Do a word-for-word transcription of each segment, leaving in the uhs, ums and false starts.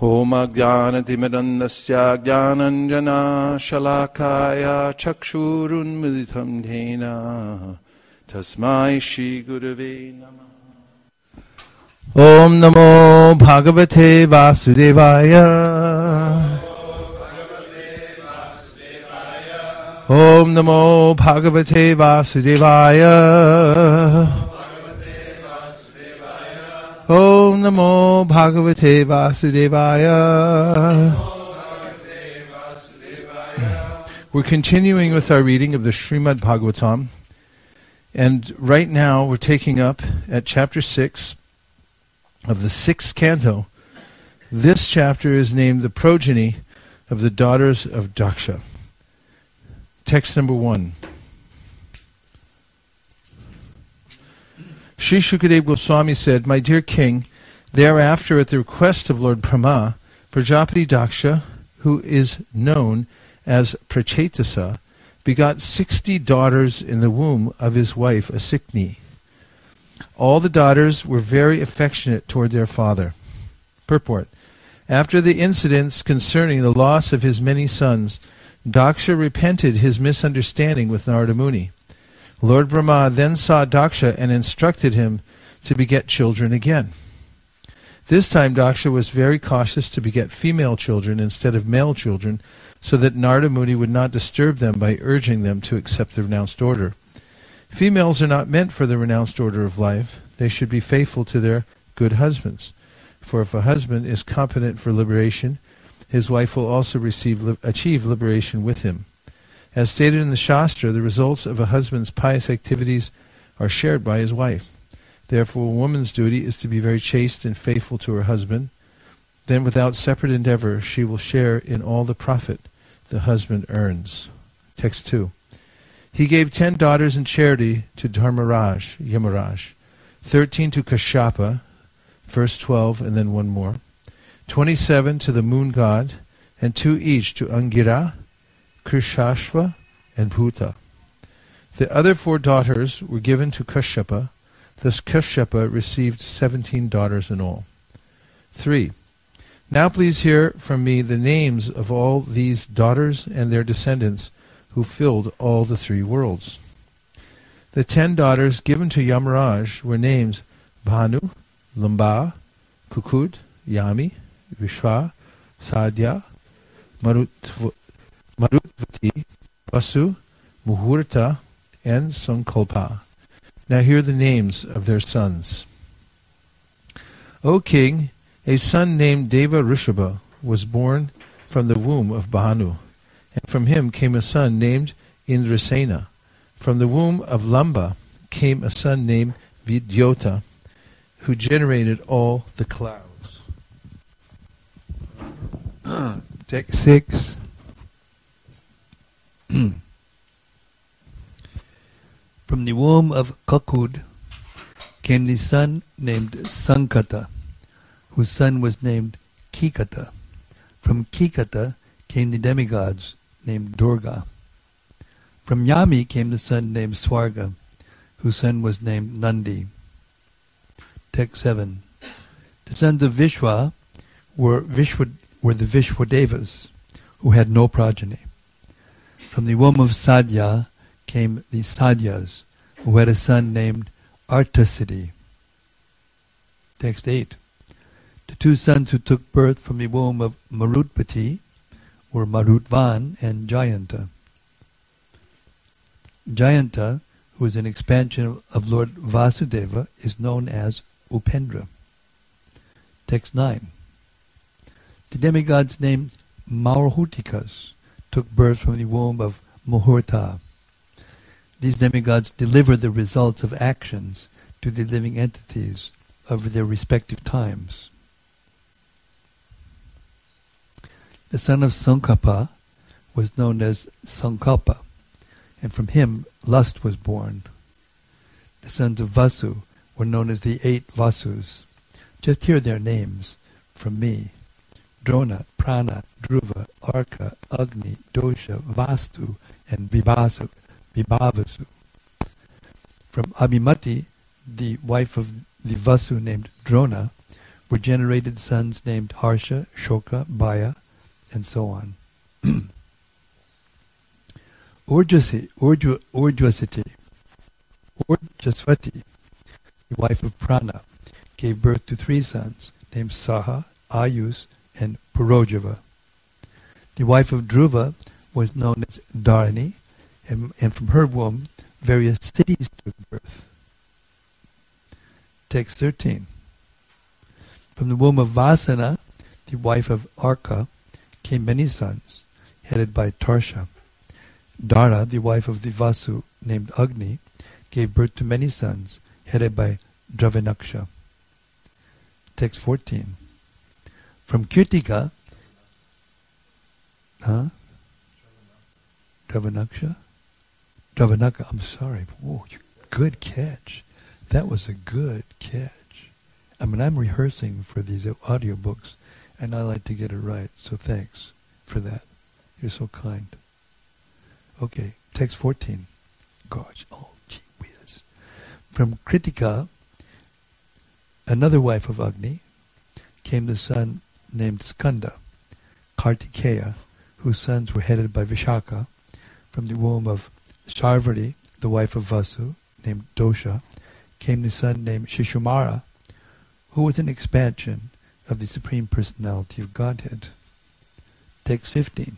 Om Ajnanatimirandasya Jnananjana Shalakaya Chakshurun Militam Dhena Tasmai Shri Gurave Namah. Om Namo Bhagavate Vasudevaya. Om Namo Bhagavate Vasudevaya. Om Namo Bhagavate Vasudevaya. We're continuing with our reading of the Srimad Bhagavatam, and right now we're taking up at chapter six of the sixth canto. This chapter is named The Progeny of the Daughters of Daksha. Text number one. Sri Shukadeva Goswami said, "My dear king, thereafter at the request of Lord Brahma, Prajapati Daksha, who is known as Prachetasa, begot sixty daughters in the womb of his wife Asikni. All the daughters were very affectionate toward their father." Purport. After the incidents concerning the loss of his many sons, Daksha repented his misunderstanding with Narada Muni. Lord Brahma then saw Daksha and instructed him to beget children again. This time Daksha was very cautious to beget female children instead of male children, so that Narada Muni would not disturb them by urging them to accept the renounced order. Females are not meant for the renounced order of life. They should be faithful to their good husbands. For if a husband is competent for liberation, his wife will also receive, achieve liberation with him. As stated in the Shastra, the results of a husband's pious activities are shared by his wife. Therefore, a woman's duty is to be very chaste and faithful to her husband. Then, without separate endeavor, she will share in all the profit the husband earns. Text two. He gave ten daughters in charity to Dharmaraj, Yamaraj, thirteen to Kashyapa, verse twelve, and then one more, twenty-seven to the moon god, and two each to Angira, Krishashva, and Bhuta. The other four daughters were given to Kashyapa. Thus Kashyapa received seventeen daughters in all. three. Now please hear from me the names of all these daughters and their descendants who filled all the three worlds. The ten daughters given to Yamaraj were named Bhanu, Lamba, Kukud, Yami, Vishwa, Sadhya, Marutva, Marutvati, Vasu, Muhurta, and Sankalpa. Now hear the names of their sons. O king, a son named Deva Rishabha was born from the womb of Bhanu, and from him came a son named Indrasena. From the womb of Lamba came a son named Vidyota, who generated all the clouds. Text six. From the womb of Kakud came the son named Sankata, whose son was named Kikata. From Kikata came the demigods named Durga. From Yami came the son named Swarga, whose son was named Nandi. Text seven. The sons of Vishwa were, Vishwa, were the Vishwadevas, who had no progeny. From the womb of Sadhya came the Sadhyas, who had a son named Artasiddhi. Text eight. The two sons who took birth from the womb of Marutpati were Marutvan and Jayanta. Jayanta, who is an expansion of Lord Vasudeva, is known as Upendra. Text nine. The demigods named Maurhutikas took birth from the womb of Muhurta. These demigods deliver the results of actions to the living entities of their respective times. The son of Sankapa was known as Sankalpa, and from him lust was born. The sons of Vasu were known as the eight Vasus. Just hear their names from me: Drona, Prana, Dhruva, Arka, Agni, Dosha, Vastu, and Vibhasu, Vibhavasu. From Abhimati, the wife of the Vasu named Drona, were generated sons named Harsha, Shoka, Baya, and so on. Urjasi, Urju, Urjwasiti, Urjaswati, the wife of Prana, gave birth to three sons named Saha, Ayus, and Purojava. The wife of Dhruva was known as Dharani, and, and from her womb various cities took birth. Text thirteen. From the womb of Vasana, the wife of Arka, came many sons, headed by Tarsha. Dara, the wife of the Vasu, named Agni, gave birth to many sons, headed by Dravanaksha. Text fourteen. From Kirtika, huh? Dravanaksha? Dravanaka, I'm sorry. Whoa, you, good catch. That was a good catch. I mean, I'm rehearsing for these audiobooks, and I like to get it right, so thanks for that. You're so kind. Okay, text fourteen. Gosh, oh, gee whiz. From Kritika, another wife of Agni, came the son named Skanda, Kartikeya, whose sons were headed by Vishaka. From the womb of Sarvari, the wife of Vasu, named Dosha, came the son named Shishumara, who was an expansion of the Supreme Personality of Godhead. Text fifteen.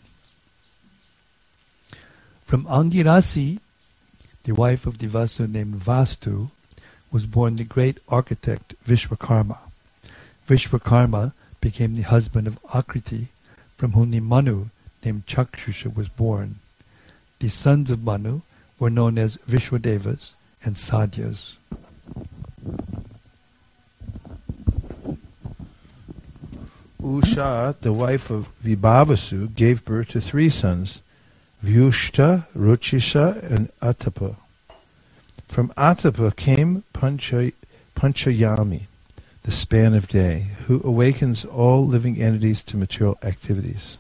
From Angirasi, the wife of the Vasu named Vastu, was born the great architect Vishwakarma. Vishwakarma became the husband of Akriti, from whom the Manu named Chakshusha was born. The sons of Manu were known as Vishwadevas and Sadhyas. Usha, the wife of Vibhavasu, gave birth to three sons, Vyushta, Ruchisha, and Atapa. From Atapa came Pancha, Panchayami, the span of day, who awakens all living entities to material activities.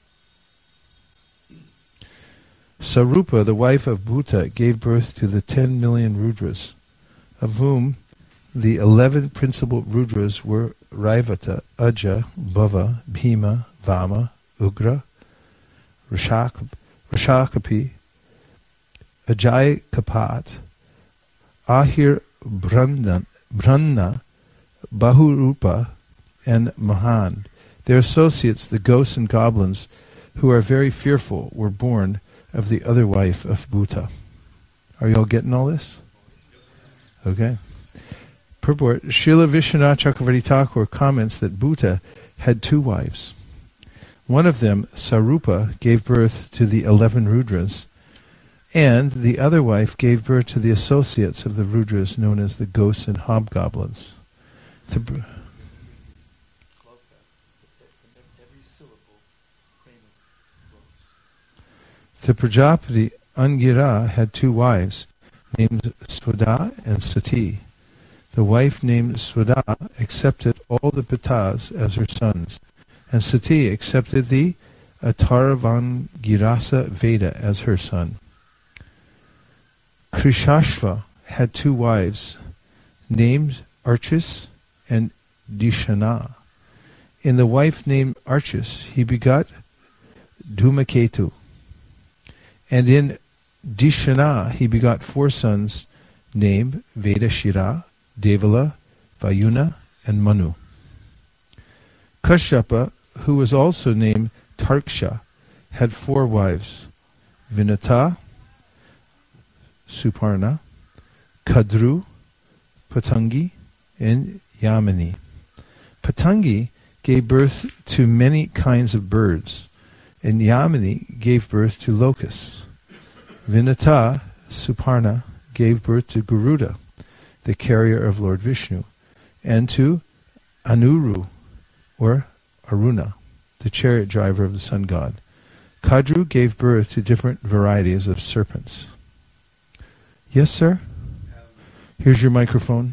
Sarupa, the wife of Bhuta, gave birth to the ten million Rudras, of whom the eleven principal Rudras were Raivata, Aja, Bhava, Bhima, Vama, Ugra, Rashak, Rashakapi, Ajay Kapat, Ahir Brahna, Brahna, Bahurupa, and Mahan. Their associates, the ghosts and goblins, who are very fearful, were born of the other wife of Bhuta. Are you all getting all this? Okay. Purport. Srila Vishwanath Chakravarti Thakur comments that Bhuta had two wives. One of them, Sarupa, gave birth to the eleven Rudras, and the other wife gave birth to the associates of the Rudras known as the ghosts and hobgoblins. The, the Prajapati Angira had two wives, named Swada and Sati. The wife named Swada accepted all the Pitas as her sons, and Sati accepted the Atharvangirasa Veda as her son. Krishashva had two wives, named Archis and Dishana. In the wife named Archis, he begot Dhumaketu. And in Dishana, he begot four sons named Vedashira, Devala, Vayuna, and Manu. Kashyapa, who was also named Tarksha, had four wives, Vinata, Suparna, Kadru, Patangi, and Yamini. Patangi gave birth to many kinds of birds, and Yamini gave birth to locusts. Vinata, Suparna, gave birth to Garuda, the carrier of Lord Vishnu, and to Anuru, or Aruna, the chariot driver of the sun god. Kadru gave birth to different varieties of serpents. Yes, sir? Here's your microphone.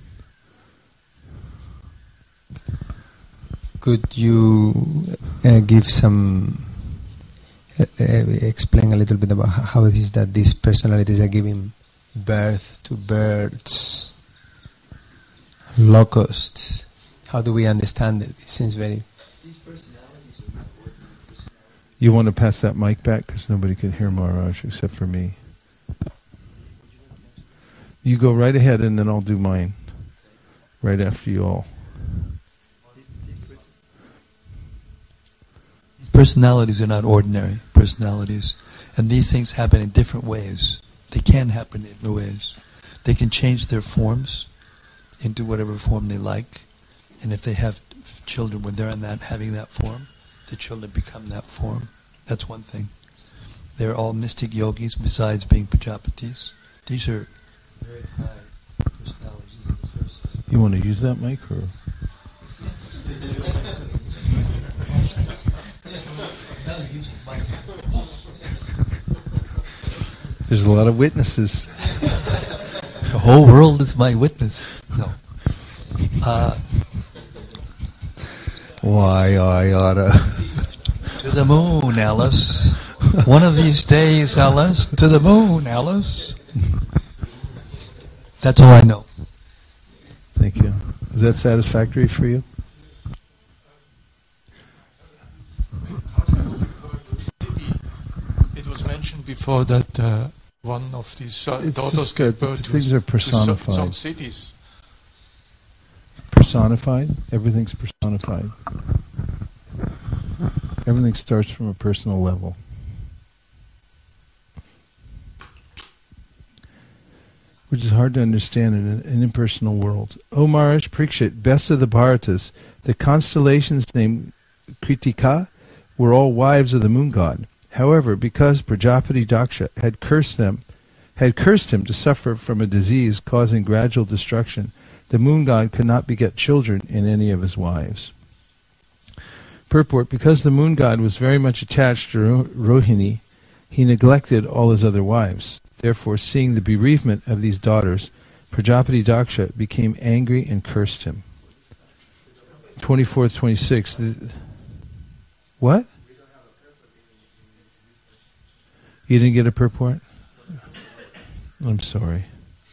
Could you uh, give some, uh, uh, explain a little bit about how it is that these personalities are giving birth to birds, locusts? How do we understand it? It seems very... You want to pass that mic back because nobody can hear Maharaj except for me. You go right ahead and then I'll do mine. Right after you all. These personalities are not ordinary personalities. And these things happen in different ways. They can happen in different ways. They can change their forms into whatever form they like. And if they have children when they're in that, having that form, the children become that form. That's one thing. They're all mystic yogis besides being Prajapatis. These are very high personalities. You want to use that mic or? There's a lot of witnesses. The whole world is my witness. No. Uh, Why I oughta. To the moon, Alice. One of these days, Alice. To the moon, Alice. That's all I know. Thank you. Is that satisfactory for you? It was mentioned before that uh, one of these uh, It's daughters just gave that birth things to, are to some, personified. some cities. Personified? Everything's personified. Everything starts from a personal level. Which is hard to understand in an impersonal world. O Maharaj Parikshit, best of the Bharatas, the constellations named Kritika were all wives of the moon god. However, because Prajapati Daksha had cursed them, had cursed him to suffer from a disease causing gradual destruction, the moon god could not beget children in any of his wives. Purport, because the moon god was very much attached to Rohini, he neglected all his other wives. Therefore, seeing the bereavement of these daughters, Prajapati Daksha became angry and cursed him. twenty-fourth, twenty-sixth. What? You didn't get a purport? I'm sorry.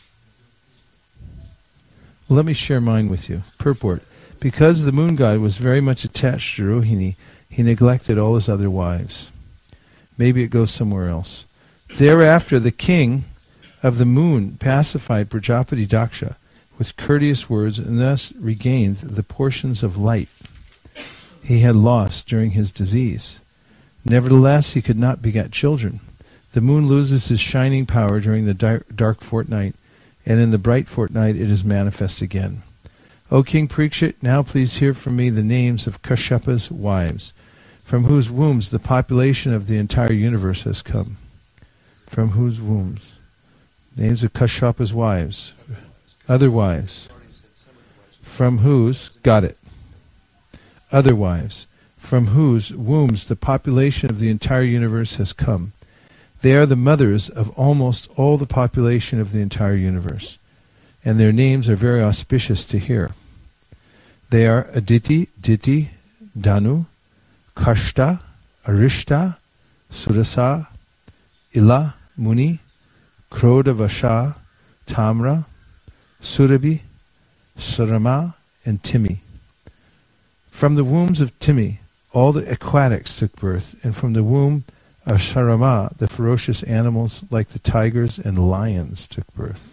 Well, let me share mine with you. Purport. Because the moon god was very much attached to Rohini, he neglected all his other wives. Maybe it goes somewhere else. Thereafter, the king of the moon pacified Prajapati Daksha with courteous words and thus regained the portions of light he had lost during his disease. Nevertheless, he could not beget children. The moon loses his shining power during the dark fortnight, and in the bright fortnight it is manifest again. O King Parikshit, now please hear from me the names of Kashyapa's wives, from whose wombs the population of the entire universe has come. From whose wombs? Names of Kashyapa's wives. Other wives. From whose? Got it. Other wives. From whose wombs the population of the entire universe has come. They are the mothers of almost all the population of the entire universe, and their names are very auspicious to hear. They are Aditi, Diti, Danu, Kashta, Arishta, Surasa, Ila, Muni, Krodavasha, Tamra, Surabhi, Sarama, and Timi. From the wombs of Timi, all the aquatics took birth, and from the womb of Sarama, the ferocious animals like the tigers and lions took birth.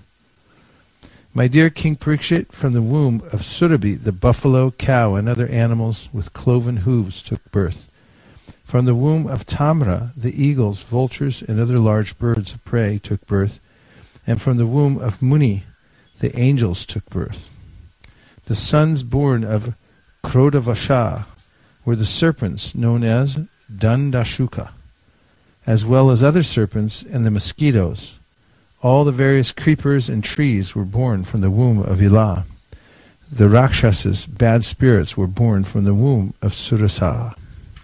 My dear King Parikshit, from the womb of Surabhi, the buffalo, cow, and other animals with cloven hooves took birth. From the womb of Tamra, the eagles, vultures, and other large birds of prey took birth. And from the womb of Muni, the angels took birth. The sons born of Krodavasha were the serpents known as Dandashuka, as well as other serpents and the mosquitoes. All the various creepers and trees were born from the womb of Ila. The Rakshasas, bad spirits, were born from the womb of Surasa.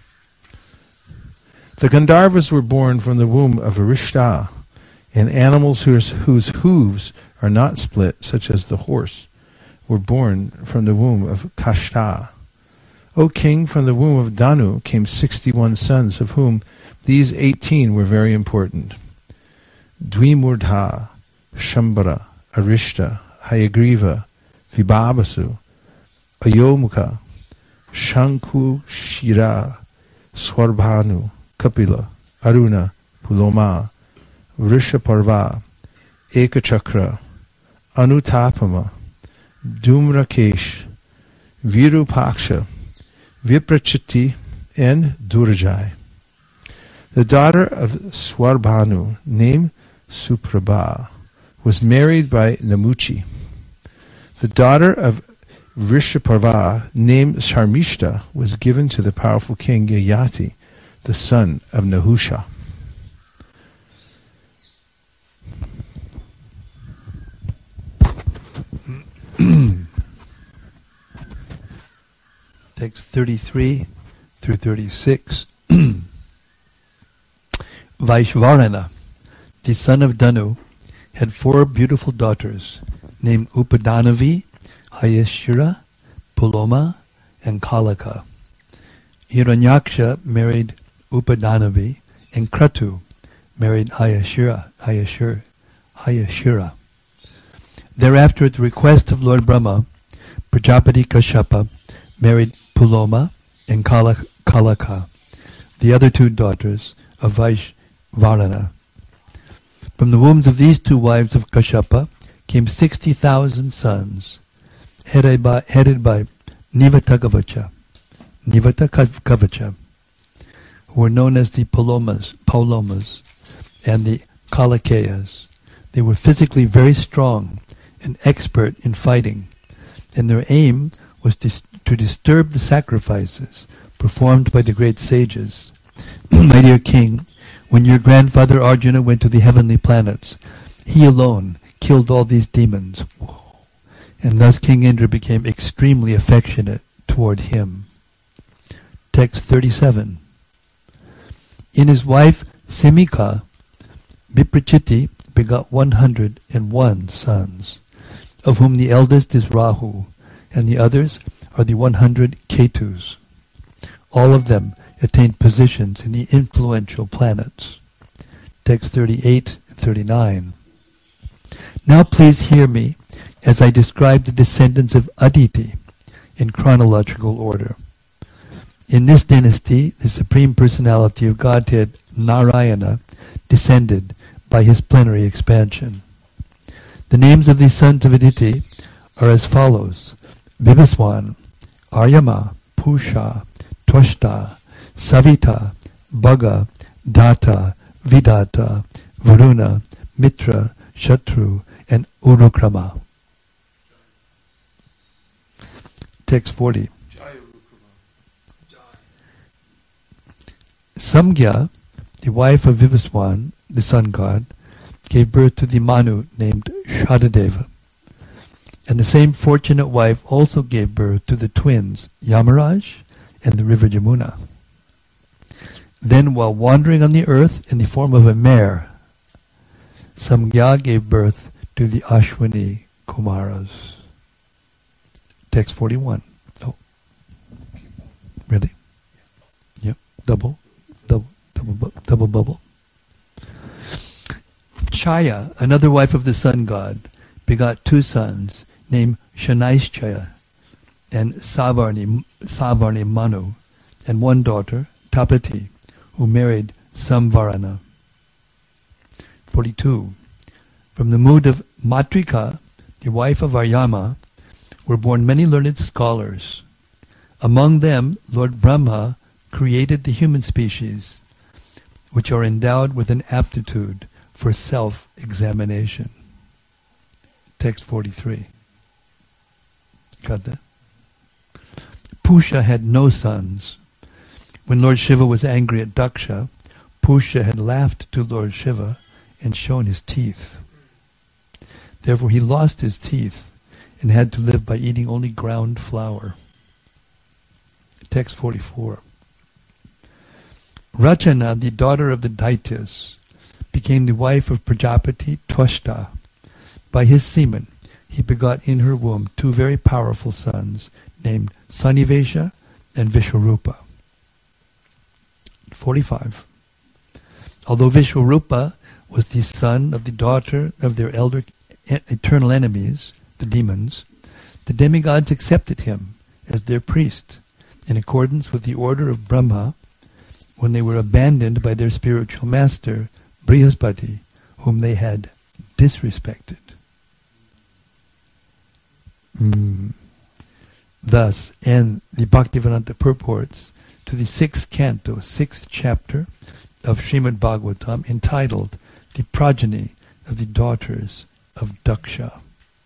The Gandharvas were born from the womb of Arishta, and animals whose, whose hooves are not split, such as the horse, were born from the womb of Kashta. O king, from the womb of Danu came sixty-one sons, of whom these eighteen were very important. Dvimurdha, Shambhara, Arishta, Hayagriva, Vibhabasu, Ayomukha, Shanku Shira, Swarbhanu, Kapila, Aruna, Puloma, Vrishaparva, Ekachakra, Anutapama, Dhumrakesh, Virupaksha, Viprachiti, and Durjai. The daughter of Swarbhanu, named Suprabha, was married by Namuchi. The daughter of Vrishaparva, named Sharmishta, was given to the powerful king Yayati, the son of Nahusha. Text thirty-three through thirty-six. Vaishvarana, the son of Danu, had four beautiful daughters named Upadanavi, Hayashira, Puloma, and Kalaka. Hiranyaksha married Upadanavi, and Kratu married Hayashira, Hayashir, Hayashira. Thereafter, at the request of Lord Brahma, Prajapati Kashyapa married Puloma and Kalaka, the other two daughters of Vaishvarana. From the wombs of these two wives of Kashyapa came sixty thousand sons, headed by, headed by Nivatakavacha, Nivatakavacha, who were known as the Pulomas, Paulomas, and the Kalakeyas. They were physically very strong and expert in fighting, and their aim was to, to disturb the sacrifices performed by the great sages. My dear king, when your grandfather Arjuna went to the heavenly planets, he alone killed all these demons, and thus King Indra became extremely affectionate toward him. Text thirty-seven. In his wife Simika, Viprachiti begot one hundred and one sons, of whom the eldest is Rahu, and the others are the one hundred Ketus. All of them attained positions in the influential planets. Text thirty-eight and thirty-nine. Now please hear me as I describe the descendants of Aditi in chronological order. In this dynasty, the Supreme Personality of Godhead, Narayana, descended by his plenary expansion. The names of these sons of Aditi are as follows: Vibhaswan, Aryama, Pusha, Twashta, Savita, Bhaga, Data, Vidata, Varuna, Mitra, Shatru, and Urukrama. Text forty. Samgya, the wife of Vibhaswan, the sun god, gave birth to the Manu named Shadadeva. And the same fortunate wife also gave birth to the twins Yamaraj and the river Jamuna. Then, while wandering on the earth in the form of a mare, Samgya gave birth to the Ashwini Kumaras. Text forty-one. Oh. Really? Yep. Double. Double. Double, double bubble. Chaya, another wife of the sun god, begot two sons named Shanaishchaya and Savarni, Savarni Manu, and one daughter, Tapati, who married Samvarana. forty-two. From the mood of Matrika, the wife of Aryama, were born many learned scholars. Among them, Lord Brahma created the human species, which are endowed with an aptitude for self-examination. Text forty-three. Got that? Pusha had no sons. When Lord Shiva was angry at Daksha, Pusha had laughed to Lord Shiva and shown his teeth. Therefore he lost his teeth and had to live by eating only ground flour. Text forty-four. Rachana, the daughter of the Daityas, became the wife of Prajapati Twashta. By his semen, he begot in her womb two very powerful sons named Sanivesha and Vishwarupa. forty-five. Although Vishwarupa was the son of the daughter of their elder eternal enemies, the demons, the demigods accepted him as their priest, in accordance with the order of Brahma, when they were abandoned by their spiritual master, Brihaspati, whom they had disrespected. Mm. Thus end the Bhaktivedanta purports to the sixth canto, sixth chapter of Srimad Bhagavatam, entitled The Progeny of the Daughters of Daksha.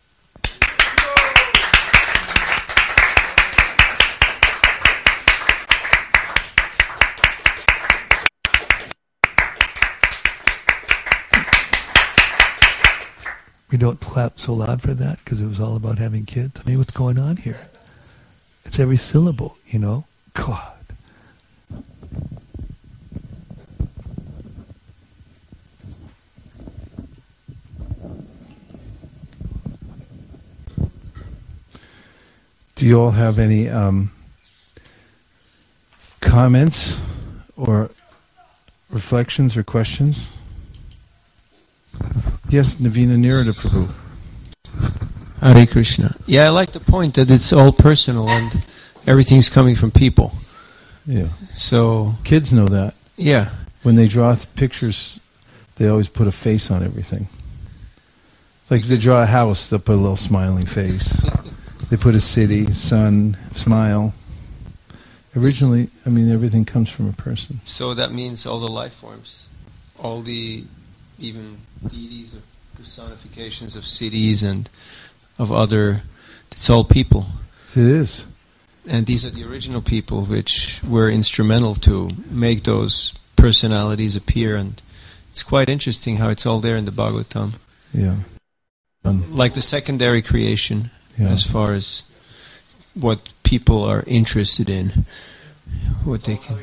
We don't clap so loud for that because it was all about having kids. I mean, what's going on here? It's every syllable, you know? God. Do you all have any um, comments or reflections or questions? Yes, Navina Nirada Prabhu. Hare Krishna. Yeah, I like the point that it's all personal and everything's coming from people. Yeah. So kids know that. Yeah. When they draw th- pictures, they always put a face on everything. Like if they draw a house, they'll put a little smiling face. They put a city, sun, smile. Originally, I mean, everything comes from a person. So that means all the life forms, all the even deities of personifications of cities and of other, it's all people. It is. And these are the original people which were instrumental to make those personalities appear, and it's quite interesting how it's all there in the Bhagavatam. Yeah. Um, like the secondary creation, yeah. as far as what people are interested in, what they can...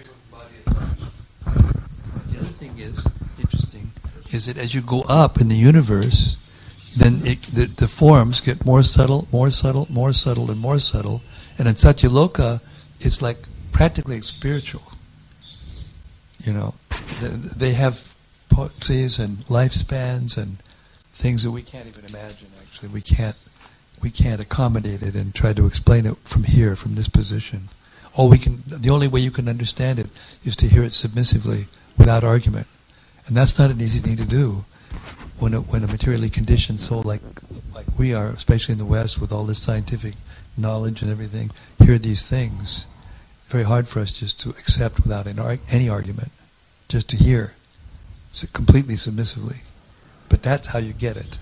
The other thing is, interesting, is that as you go up in the universe, then it, the, the forms get more subtle, more subtle, more subtle, and more subtle. And in Satyaloka, it's like practically spiritual. You know, they, they have potencies and lifespans and things that we can't even imagine. Actually, we can't we can't accommodate it and try to explain it from here, from this position. All we can, the only way you can understand it is to hear it submissively, without argument, and that's not an easy thing to do. When a, when a materially conditioned soul like like we are, especially in the West, with all this scientific knowledge and everything, hear these things, very hard for us just to accept without an arg- any argument, just to hear, so completely submissively. But that's how you get it.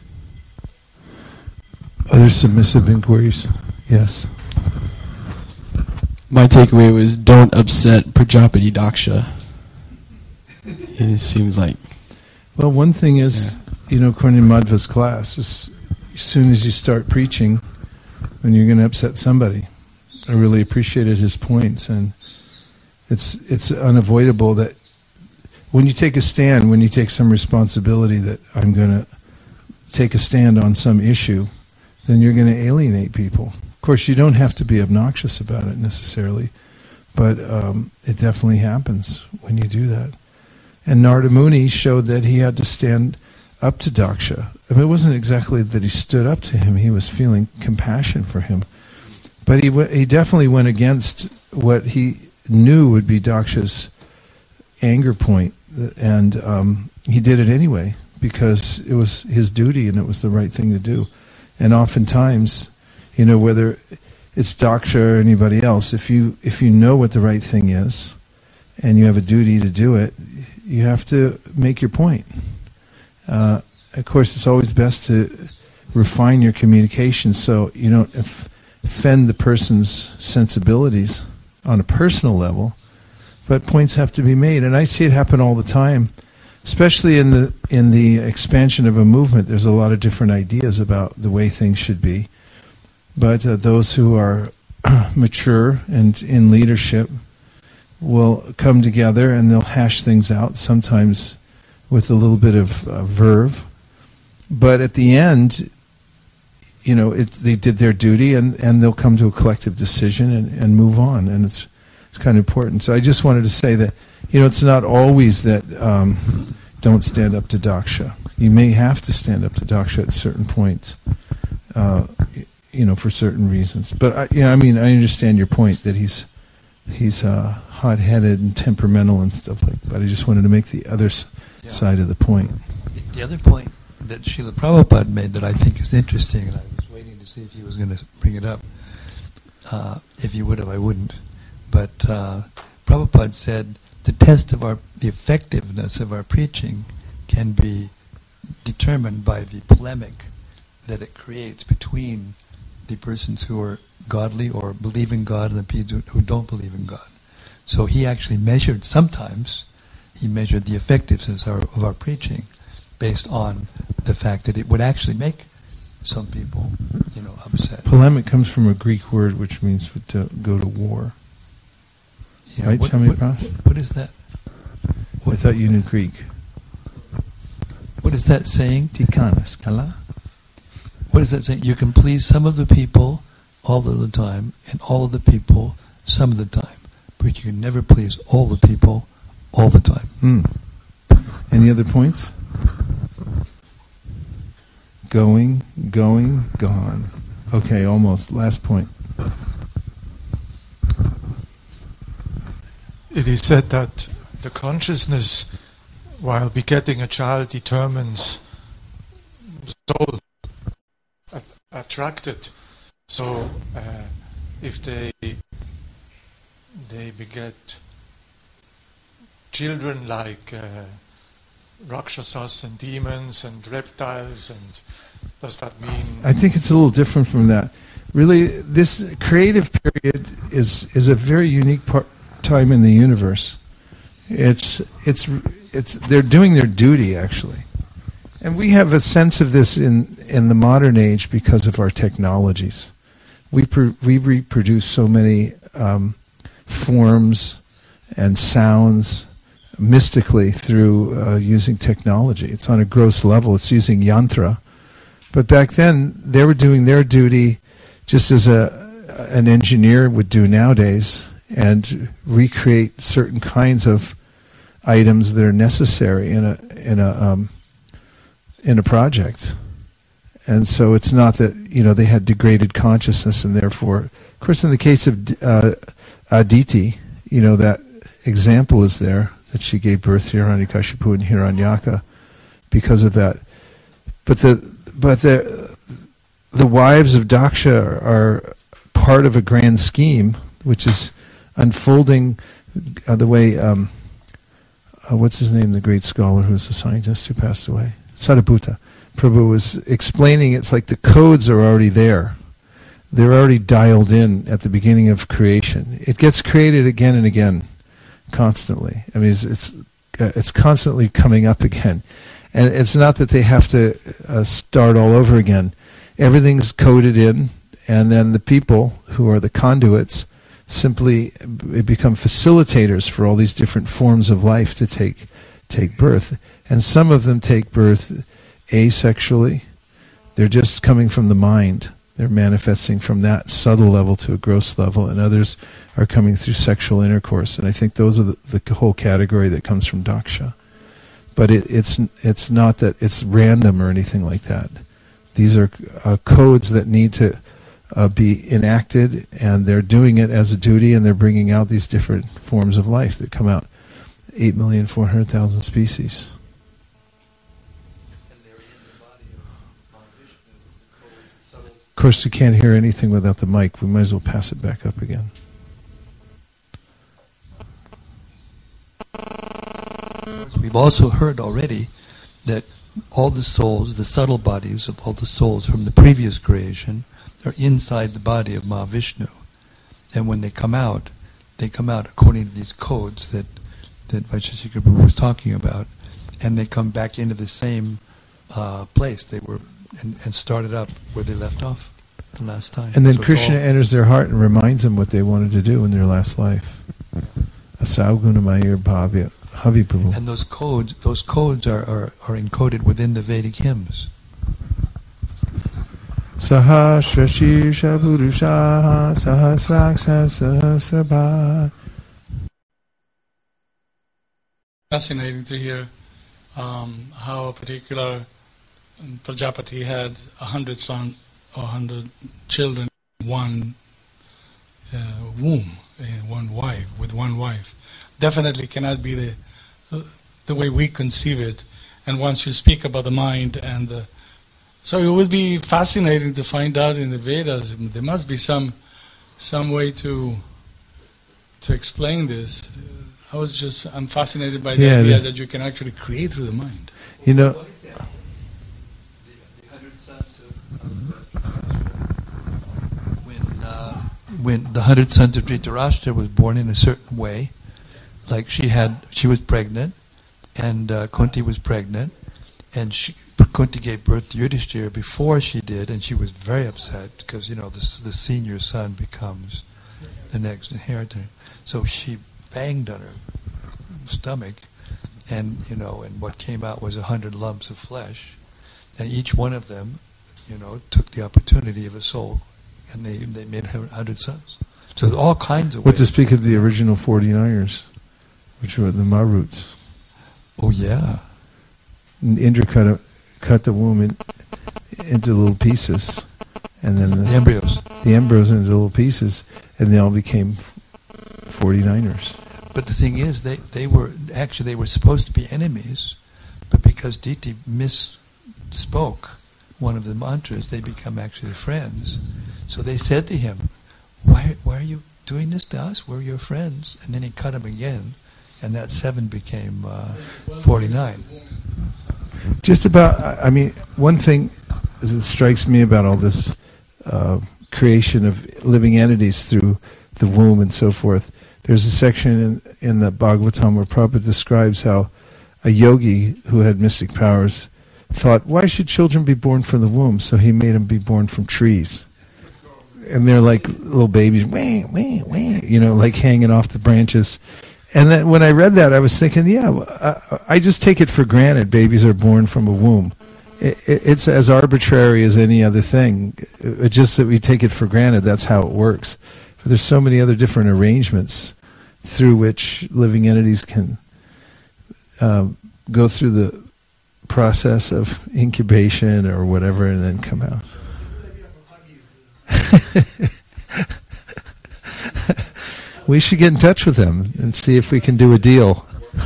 Other submissive inquiries? Yes. My takeaway was don't upset Prajapati Daksha. It seems like... Well, one thing is, yeah. you know, according to Madhva's class, is as soon as you start preaching, when you're going to upset somebody. I really appreciated his points, and it's it's unavoidable that when you take a stand, when you take some responsibility that I'm going to take a stand on some issue, then you're going to alienate people. Of course, you don't have to be obnoxious about it necessarily, but um, it definitely happens when you do that. And Narada Muni showed that he had to stand up to Daksha. I mean, it wasn't exactly that he stood up to him, he was feeling compassion for him. But he w- he definitely went against what he knew would be Daksha's anger point, and um, he did it anyway, because it was his duty and it was the right thing to do. And oftentimes, you know, whether it's Daksha or anybody else, if you if you know what the right thing is, and you have a duty to do it, you have to make your point. Uh, of course, it's always best to refine your communication so you don't offend the person's sensibilities on a personal level, but points have to be made. And I see it happen all the time, especially in the in the expansion of a movement. There's a lot of different ideas about the way things should be, but uh, those who are mature and in leadership will come together and they'll hash things out, sometimes with a little bit of uh, verve. But at the end, you know, it, they did their duty, and, and they'll come to a collective decision and, and move on. And it's it's kind of important. So I just wanted to say that, you know, it's not always that um, don't stand up to Daksha. You may have to stand up to Daksha at certain points. Uh, you know, for certain reasons. But I, yeah, I mean, I understand your point that he's he's uh, hot-headed and temperamental and stuff like that. But I just wanted to make the other s- Yeah. side of the point. The, the other point that Srila Prabhupada made that I think is interesting, and I was waiting to see if he was going to bring it up. Uh, if he would have, I wouldn't. But uh, Prabhupada said the test of our, the effectiveness of our preaching can be determined by the polemic that it creates between the persons who are godly or believe in God and the people who don't believe in God. So he actually measured, sometimes, he measured the effectiveness of our, of our preaching based on the fact that it would actually make some people, you know, upset. Polemic comes from a Greek word which means to go to war. Yeah, Right, what, Swami what, Prabhupada? what is that? I thought you knew Greek. What is that saying? Tikanas kala. What is that saying? You can please some of the people all of the time, and all of the people some of the time, but you can never please all the people all the time. Mm. Any other points? Going, going, gone. Okay, almost. Last point. It is said that the consciousness, while begetting a child, determines soul a- attracted. So, uh, if they they beget children like uh, Rakshasas and demons and reptiles, and does that mean? I think it's a little different from that. Really, this creative period is is a very unique part, time in the universe. It's it's it's they're doing their duty actually, and we have a sense of this in in the modern age because of our technologies. We pr- we reproduce so many um, forms and sounds mystically through uh, using technology. It's on a gross level. It's using yantra. But back then, they were doing their duty just as a an engineer would do nowadays, and recreate certain kinds of items that are necessary in a in a um, in a project. And so it's not that, you know, they had degraded consciousness, and therefore, of course, in the case of uh, Aditi, you know, that example is there, that she gave birth to Hiranyakashipu and Hiranyaka because of that. But the but the the wives of Daksha are, are part of a grand scheme, which is unfolding uh, the way. Um, uh, what's his name? The great scholar who's a scientist who passed away, Sariputta Prabhu was explaining. It's like the codes are already there. They're already dialed in at the beginning of creation. It gets created again and again, constantly. I mean, it's it's, uh, it's constantly coming up again. And it's not that they have to uh, start all over again. Everything's coded in, and then the people who are the conduits simply b- become facilitators for all these different forms of life to take take birth. And some of them take birth asexually. They're just coming from the mind. They're manifesting from that subtle level to a gross level, and others are coming through sexual intercourse. And I think those are the, the whole category that comes from Daksha. But it, it's it's not that it's random or anything like that. These are uh, codes that need to uh, be enacted, and they're doing it as a duty, and they're bringing out these different forms of life that come out. Eight million four hundred thousand species. Of course, you can't hear anything without the mic. We might as well pass it back up again. We've also heard already that all the souls, the subtle bodies of all the souls from the previous creation, are inside the body of Mahavishnu. And when they come out, they come out according to these codes that, that Vaisheshika Prabhu was talking about, and they come back into the same uh, place they were and, and started up where they left off the last time. And then So it's Krishna all- enters their heart and reminds them what they wanted to do in their last life. Asau Gunamayir Bhavya Havi Prabhu. And those codes, those codes are, are, are encoded within the Vedic hymns. Sahasra Shirsha Purusha Sahasraksa Sahasrabha. Fascinating to hear um, how a particular um, Prajapati had a hundred son, a hundred children in one uh, womb, in one wife, with one wife. Definitely cannot be the uh, the way we conceive it. And once you speak about the mind and the, so it would be fascinating to find out in the Vedas. There must be some some way to to explain this. I was just I'm fascinated by the yeah, idea the, that you can actually create through the mind. You know. When the hundred sons of Dhritarashtra was born in a certain way, like she had, she was pregnant, and uh, Kunti was pregnant, and she, Kunti gave birth to Yudhishthira before she did, and she was very upset because you know the the senior son becomes the next inheritor. So she banged on her stomach, and you know, and what came out was a hundred lumps of flesh, and each one of them, you know, took the opportunity of a soul. And they they made a hundred sons. So there's all kinds of What ways. to speak of the original forty-niners, which were the Maruts. Oh yeah. And Indra cut a, cut the womb in, into little pieces, and then the, the embryos. The embryos into little pieces, and they all became forty-niners. But the thing is, they they were actually they were supposed to be enemies, but because Diti misspoke one of the mantras, they become actually friends. So they said to him, why, why are you doing this to us? We're your friends. And then he cut him again, and that seven became uh, forty-nine. Just about, I mean, one thing that strikes me about all this uh, creation of living entities through the womb and so forth, there's a section in, in the Bhagavatam where Prabhupada describes how a yogi who had mystic powers thought, why should children be born from the womb? So he made them be born from trees. And they're like little babies, wah, wah, wah, you know, like hanging off the branches. And then when I read that, I was thinking, yeah, I, I just take it for granted babies are born from a womb. It, it, it's as arbitrary as any other thing. It's just that we take it for granted. That's how it works. But there's so many other different arrangements through which living entities can um, go through the process of incubation or whatever and then come out. We should get in touch with them and see if we can do a deal.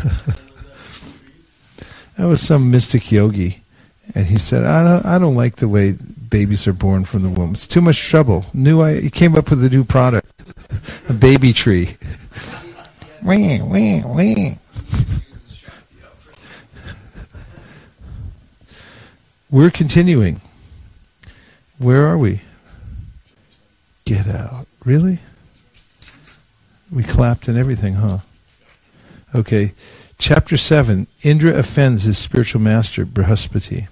That was some mystic yogi, and he said, I don't, I don't like the way babies are born from the womb. It's too much trouble. New, I, he came up with a new product, a baby tree. Wah, wah, wah. We're continuing. Where are we? Get out. Really? We clapped and everything, huh? Okay. Chapter seven. Indra offends his spiritual master, Brihaspati.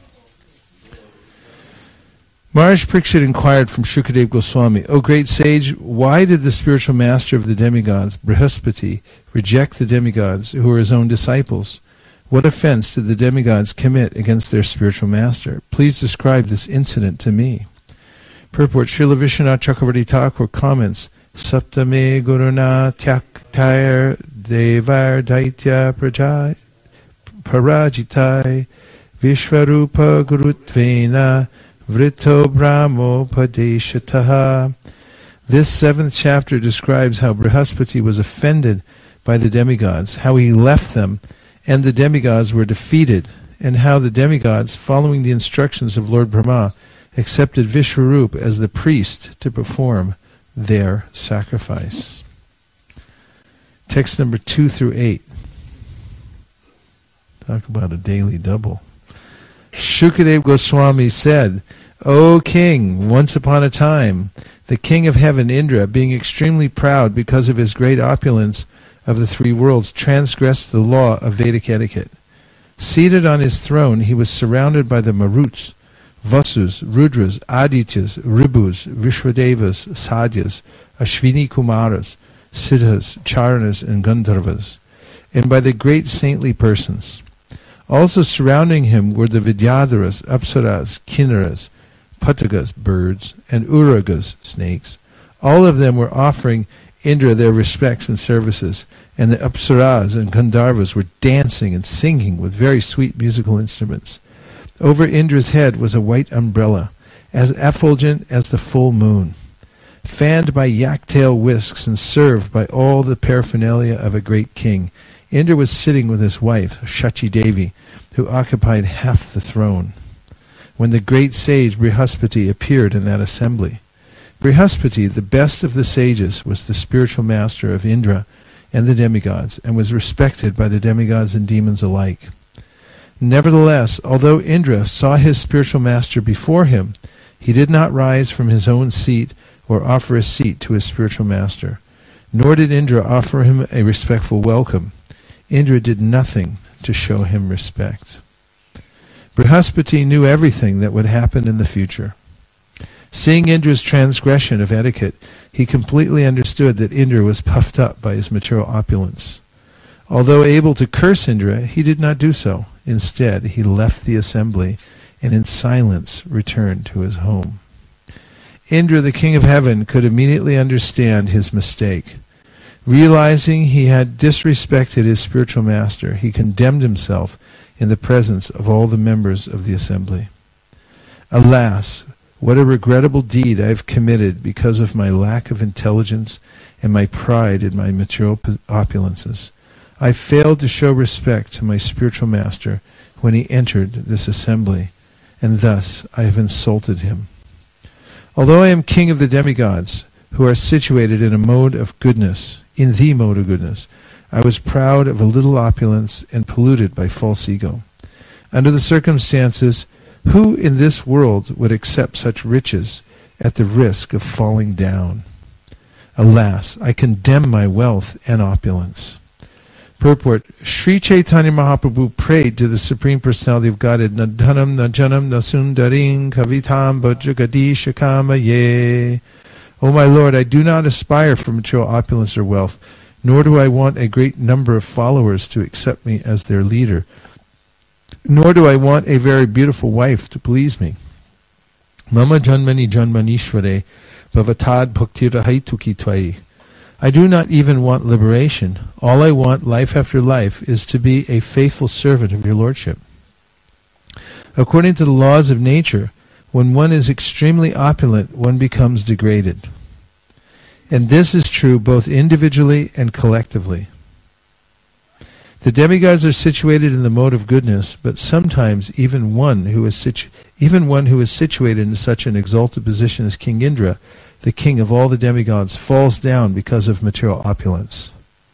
Maharaj Parikshit inquired from Shukadev Goswami, O great sage, why did the spiritual master of the demigods, Brihaspati, reject the demigods who were his own disciples? What offense did the demigods commit against their spiritual master? Please describe this incident to me. Purport, Srila Vishwanath Chakravarti Thakur comments, Saptame Guruna Tyaktair Devar Daitya Prajai Parajitai Vishvarupa Gurutvena Vrito Brahmo Padeshataha. This seventh chapter describes how Brihaspati was offended by the demigods, how he left them, and the demigods were defeated, and how the demigods, following the instructions of Lord Brahma, accepted Vishwarup as the priest to perform their sacrifice. Text number two through eight. Talk about a daily double. Shukadev Goswami said, O king, once upon a time, the king of heaven, Indra, being extremely proud because of his great opulence of the three worlds, transgressed the law of Vedic etiquette. Seated on his throne, he was surrounded by the Maruts, Vasus, Rudras, Adityas, Ribus, Vishwadevas, Sadhyas, Ashvini Kumaras, Siddhas, Charanas, and Gandharvas, and by the great saintly persons. Also surrounding him were the Vidyadharas, Apsaras, Kinnaras, Patagas, birds, and Uragas, snakes. All of them were offering Indra their respects and services, and the Apsaras and Gandharvas were dancing and singing with very sweet musical instruments. Over Indra's head was a white umbrella, as effulgent as the full moon. Fanned by yak-tail whisks and served by all the paraphernalia of a great king, Indra was sitting with his wife, Shachi Devi, who occupied half the throne, when the great sage Brihaspati appeared in that assembly. Brihaspati, the best of the sages, was the spiritual master of Indra and the demigods, and was respected by the demigods and demons alike. Nevertheless, although Indra saw his spiritual master before him, he did not rise from his own seat or offer a seat to his spiritual master, nor did Indra offer him a respectful welcome. Indra did nothing to show him respect. Brihaspati knew everything that would happen in the future. Seeing Indra's transgression of etiquette, he completely understood that Indra was puffed up by his material opulence. Although able to curse Indra, he did not do so. Instead, he left the assembly and in silence returned to his home. Indra, the king of heaven, could immediately understand his mistake. Realizing he had disrespected his spiritual master, he condemned himself in the presence of all the members of the assembly. Alas, what a regrettable deed I have committed because of my lack of intelligence and my pride in my material opulences. I failed to show respect to my spiritual master when he entered this assembly, and thus I have insulted him. Although I am king of the demigods, who are situated in a mode of goodness, in the mode of goodness, I was proud of a little opulence and polluted by false ego. Under the circumstances, who in this world would accept such riches at the risk of falling down? Alas, I condemn my wealth and opulence. Purport: Sri Chaitanya Mahaprabhu prayed to the Supreme Personality of Godhead, Nadhanam Najanam Nasundaring Kavitam Bhajagadishakama Ye. O my Lord, I do not aspire for material opulence or wealth, nor do I want a great number of followers to accept me as their leader, nor do I want a very beautiful wife to please me. Mama Janmani Janmanishvare Bhavatad Bhaktirahituki Tvai. I do not even want liberation. All I want, life after life, is to be a faithful servant of your Lordship. According to the laws of nature, when one is extremely opulent, one becomes degraded. And this is true both individually and collectively. The demigods are situated in the mode of goodness, but sometimes even one who is situ- even one who is situated in such an exalted position as King Indra, the king of all the demigods, falls down because of material opulence.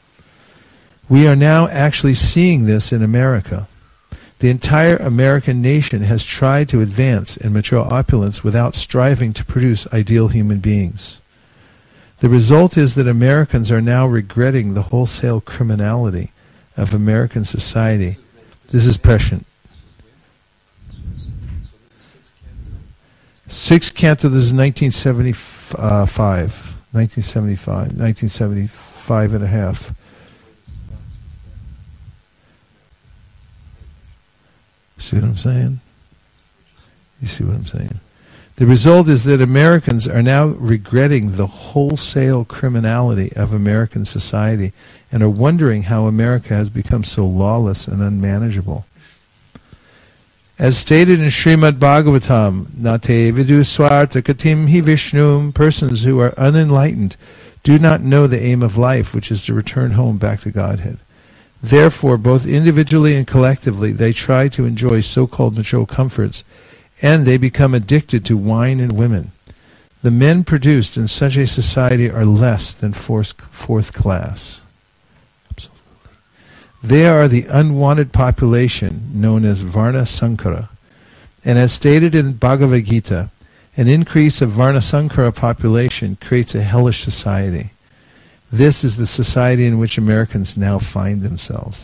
We are now actually seeing this in America. The entire American nation has tried to advance in material opulence without striving to produce ideal human beings. The result is that Americans are now regretting the wholesale criminality of American society. This is prescient. Sixth canto, this is nineteen seventy-five. nineteen seventy-five. nineteen seventy-five and a half. See what I'm saying? You see what I'm saying? The result is that Americans are now regretting the wholesale criminality of American society and are wondering how America has become so lawless and unmanageable. As stated in Srimad Bhagavatam, Nate vidu swarta katim hi vishnum, persons who are unenlightened do not know the aim of life, which is to return home back to Godhead. Therefore, both individually and collectively, they try to enjoy so-called material comforts, and they become addicted to wine and women. The men produced in such a society are less than fourth, fourth class. Absolutely. They are the unwanted population known as Varna Sankara. And as stated in Bhagavad Gita, an increase of Varna Sankara population creates a hellish society. This is the society in which Americans now find themselves.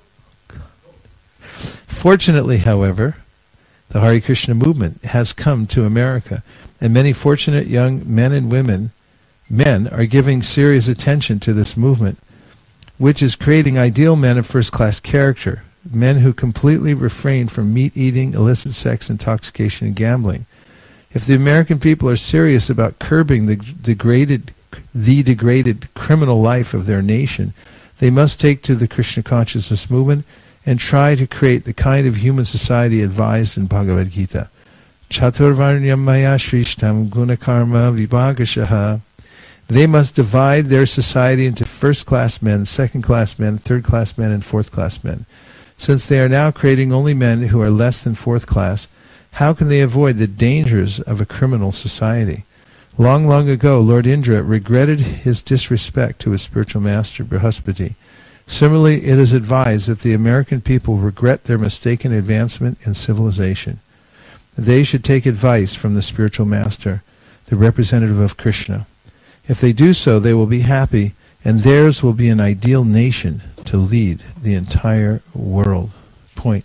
Fortunately, however, the Hare Krishna movement has come to America, and many fortunate young men and women, men, are giving serious attention to this movement, which is creating ideal men of first-class character, men who completely refrain from meat-eating, illicit sex, intoxication, and gambling. If the American people are serious about curbing the degraded the degraded criminal life of their nation, they must take to the Krishna consciousness movement and try to create the kind of human society advised in Bhagavad Gita. Chaturvarnyam maya shrishtam gunakarma vibhagashaha. They must divide their society into first-class men, second-class men, third-class men, and fourth-class men. Since they are now creating only men who are less than fourth class, how can they avoid the dangers of a criminal society? Long, long ago, Lord Indra regretted his disrespect to his spiritual master, Brihaspati. Similarly, it is advised that the American people regret their mistaken advancement in civilization. They should take advice from the spiritual master, the representative of Krishna. If they do so, they will be happy, and theirs will be an ideal nation to lead the entire world. Point.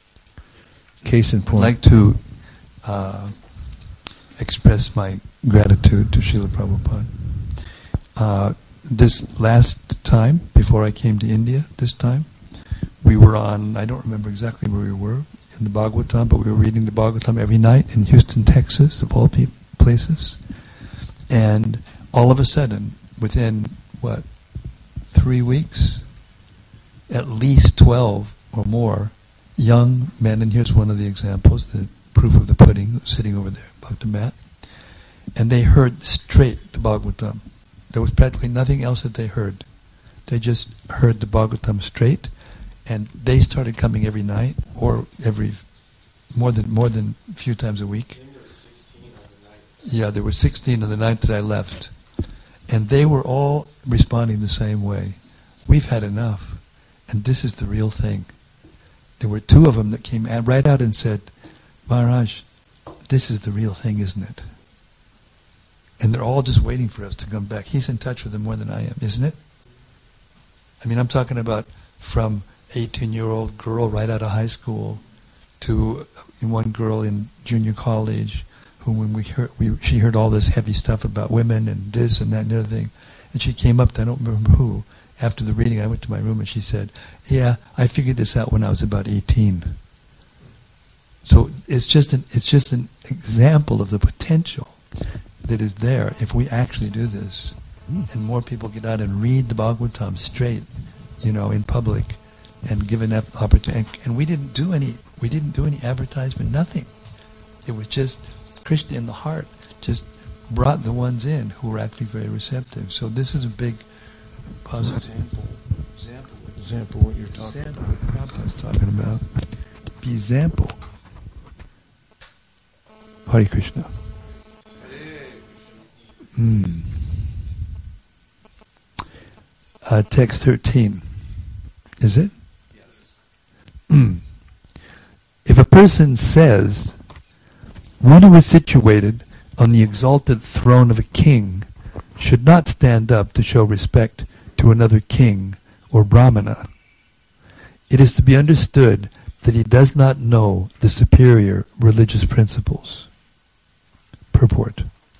Case in point. I'd like to uh, express my gratitude to Srila Prabhupada. Uh, this last time, before I came to India, this time, we were on, I don't remember exactly where we were, in the Bhagavatam, but we were reading the Bhagavatam every night in Houston, Texas, of all pe- places. And all of a sudden, within, what, three weeks, at least twelve or more young men, and here's one of the examples, the proof of the pudding, sitting over there above the mat, and they heard straight the Bhagavatam. There was practically nothing else that they heard. They just heard the Bhagavatam straight, and they started coming every night, or every, more than more than a few times a week. There were sixteen on the night. Yeah, there were sixteen on the night that I left. And they were all responding the same way. We've had enough, and this is the real thing. There were two of them that came right out and said, Maharaj, this is the real thing, isn't it? And they're all just waiting for us to come back. He's in touch with them more than I am, isn't it? I mean, I'm talking about from eighteen-year-old girl right out of high school to one girl in junior college who, when we heard, we, she heard all this heavy stuff about women and this and that and the other thing, and she came up to, I don't remember who, after the reading. I went to my room and she said, yeah, I figured this out when I was about eighteen. So it's just an, it's just an example of the potential that is there if we actually do this. And more people get out and read the Bhagavatam straight, you know, in public, and give an opportunity. And, and we didn't do any, we didn't do any advertisement, nothing. It was just Krishna in the heart, just brought the ones in who were actually very receptive. So this is a big positive example. Example. Example what you're talking Example what Prabhupada's talking about. Be example. Hare Krishna. Mm. Uh, text thirteen. Is it? Yes. Mm. If a person says, one who is situated on the exalted throne of a king should not stand up to show respect to another king or brahmana, it is to be understood that he does not know the superior religious principles. Purport.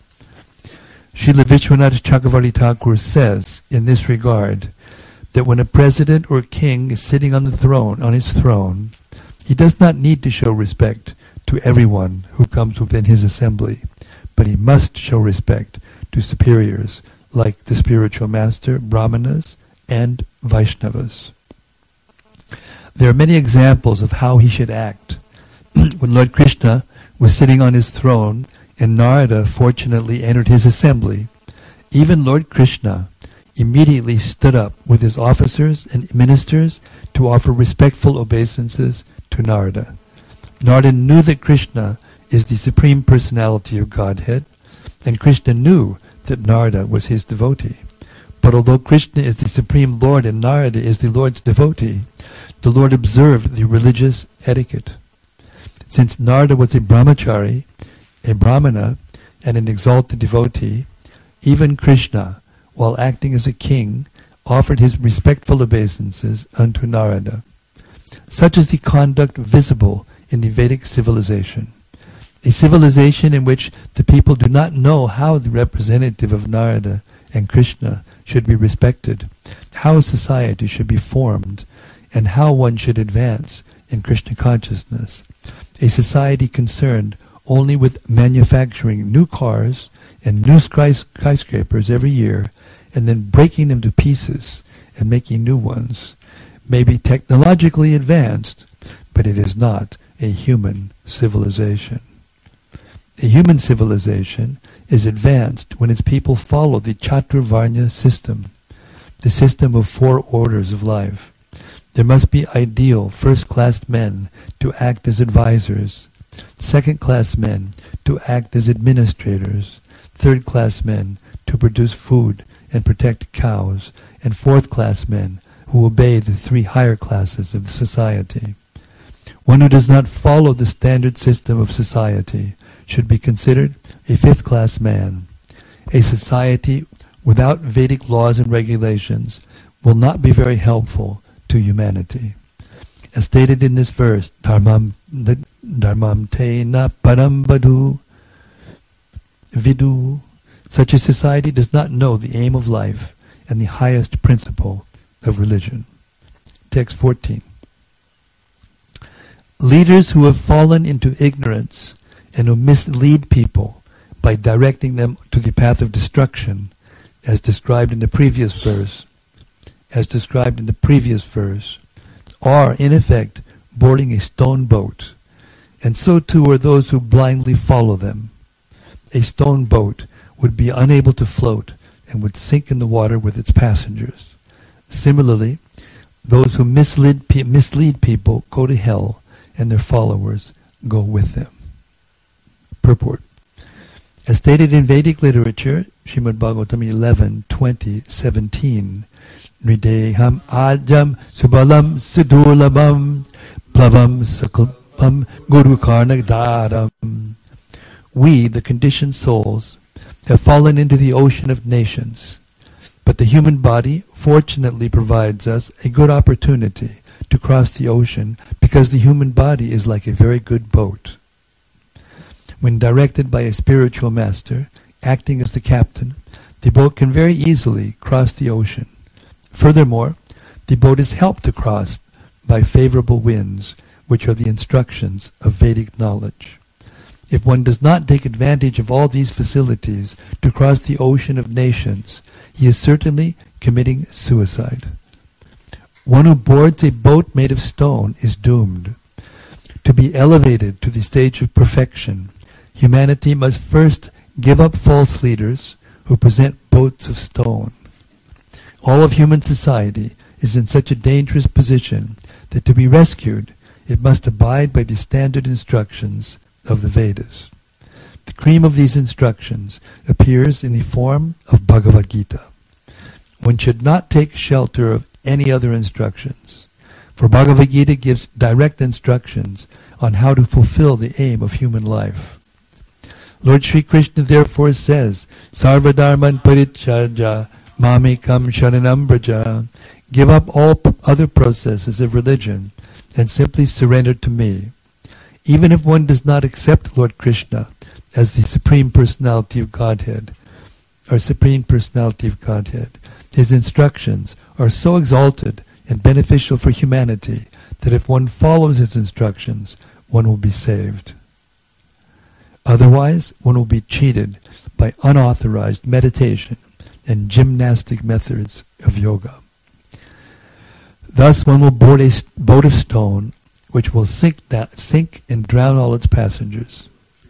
Srila Vishwanath Chakravarti Thakur says in this regard that when a president or king is sitting on the throne, on his throne, he does not need to show respect to everyone who comes within his assembly, but he must show respect to superiors like the spiritual master, brahmanas, and Vaishnavas. There are many examples of how he should act. When Lord Krishna was sitting on his throne and Narada fortunately entered his assembly, even Lord Krishna immediately stood up with his officers and ministers to offer respectful obeisances to Narada. Narada knew that Krishna is the Supreme Personality of Godhead, and Krishna knew that Narada was his devotee. But although Krishna is the Supreme Lord and Narada is the Lord's devotee, the Lord observed the religious etiquette. Since Narada was a brahmachari, a brahmana, and an exalted devotee, even Krishna, while acting as a king, offered his respectful obeisances unto Narada. Such is the conduct visible in the Vedic civilization, a civilization in which the people do not know how the representative of Narada and Krishna should be respected, how society should be formed, and how one should advance in Krishna consciousness. A society concerned only with manufacturing new cars and new skyscrapers every year, and then breaking them to pieces and making new ones, may be technologically advanced, but it is not a human civilization. A human civilization is advanced when its people follow the Chaturvarnya system, the system of four orders of life. There must be ideal first-class men to act as advisors, second-class men to act as administrators, third-class men to produce food and protect cows, and fourth-class men who obey the three higher classes of society. One who does not follow the standard system of society should be considered a fifth-class man. A society without Vedic laws and regulations will not be very helpful to humanity. As stated in this verse, Dharmam, dharmam te na param vadu, vidu, such a society does not know the aim of life and the highest principle of religion. Text fourteen. Leaders who have fallen into ignorance and who mislead people by directing them to the path of destruction, as described in the previous verse, as described in the previous verse, are in effect boarding a stone boat, and so too are those who blindly follow them. A stone boat would be unable to float and would sink in the water with its passengers. Similarly, those who mislead, mislead people go to hell, and their followers go with them. Purport. As stated in Vedic literature, Srimad Bhagavatam eleven, twenty, seventeen, Nrideham ajam subalam sidulabam plavam sakulpam guru karnadaram. We, the conditioned souls, have fallen into the ocean of nations, but the human body fortunately provides us a good opportunity to cross the ocean because the human body is like a very good boat. When directed by a spiritual master, acting as the captain, the boat can very easily cross the ocean. Furthermore, the boat is helped to cross by favorable winds, which are the instructions of Vedic knowledge. If one does not take advantage of all these facilities to cross the ocean of nations, he is certainly committing suicide. One who boards a boat made of stone is doomed. To be elevated to the stage of perfection, humanity must first give up false leaders who present boats of stone. All of human society is in such a dangerous position that to be rescued, it must abide by the standard instructions of the Vedas. The cream of these instructions appears in the form of Bhagavad Gita. One should not take shelter of any other instructions, for Bhagavad Gita gives direct instructions on how to fulfill the aim of human life. Lord Sri Krishna therefore says, Sarvadharman parityajya mamekam sharanam braja. Give up all p- other processes of religion and simply surrender to me. Even if one does not accept Lord Krishna as the Supreme Personality of Godhead, or Supreme Personality of Godhead, his instructions are so exalted and beneficial for humanity that if one follows his instructions, one will be saved. Otherwise, one will be cheated by unauthorized meditation and gymnastic methods of yoga. Thus, one will board a boat of stone, which will sink, da- sink and drown all its passengers.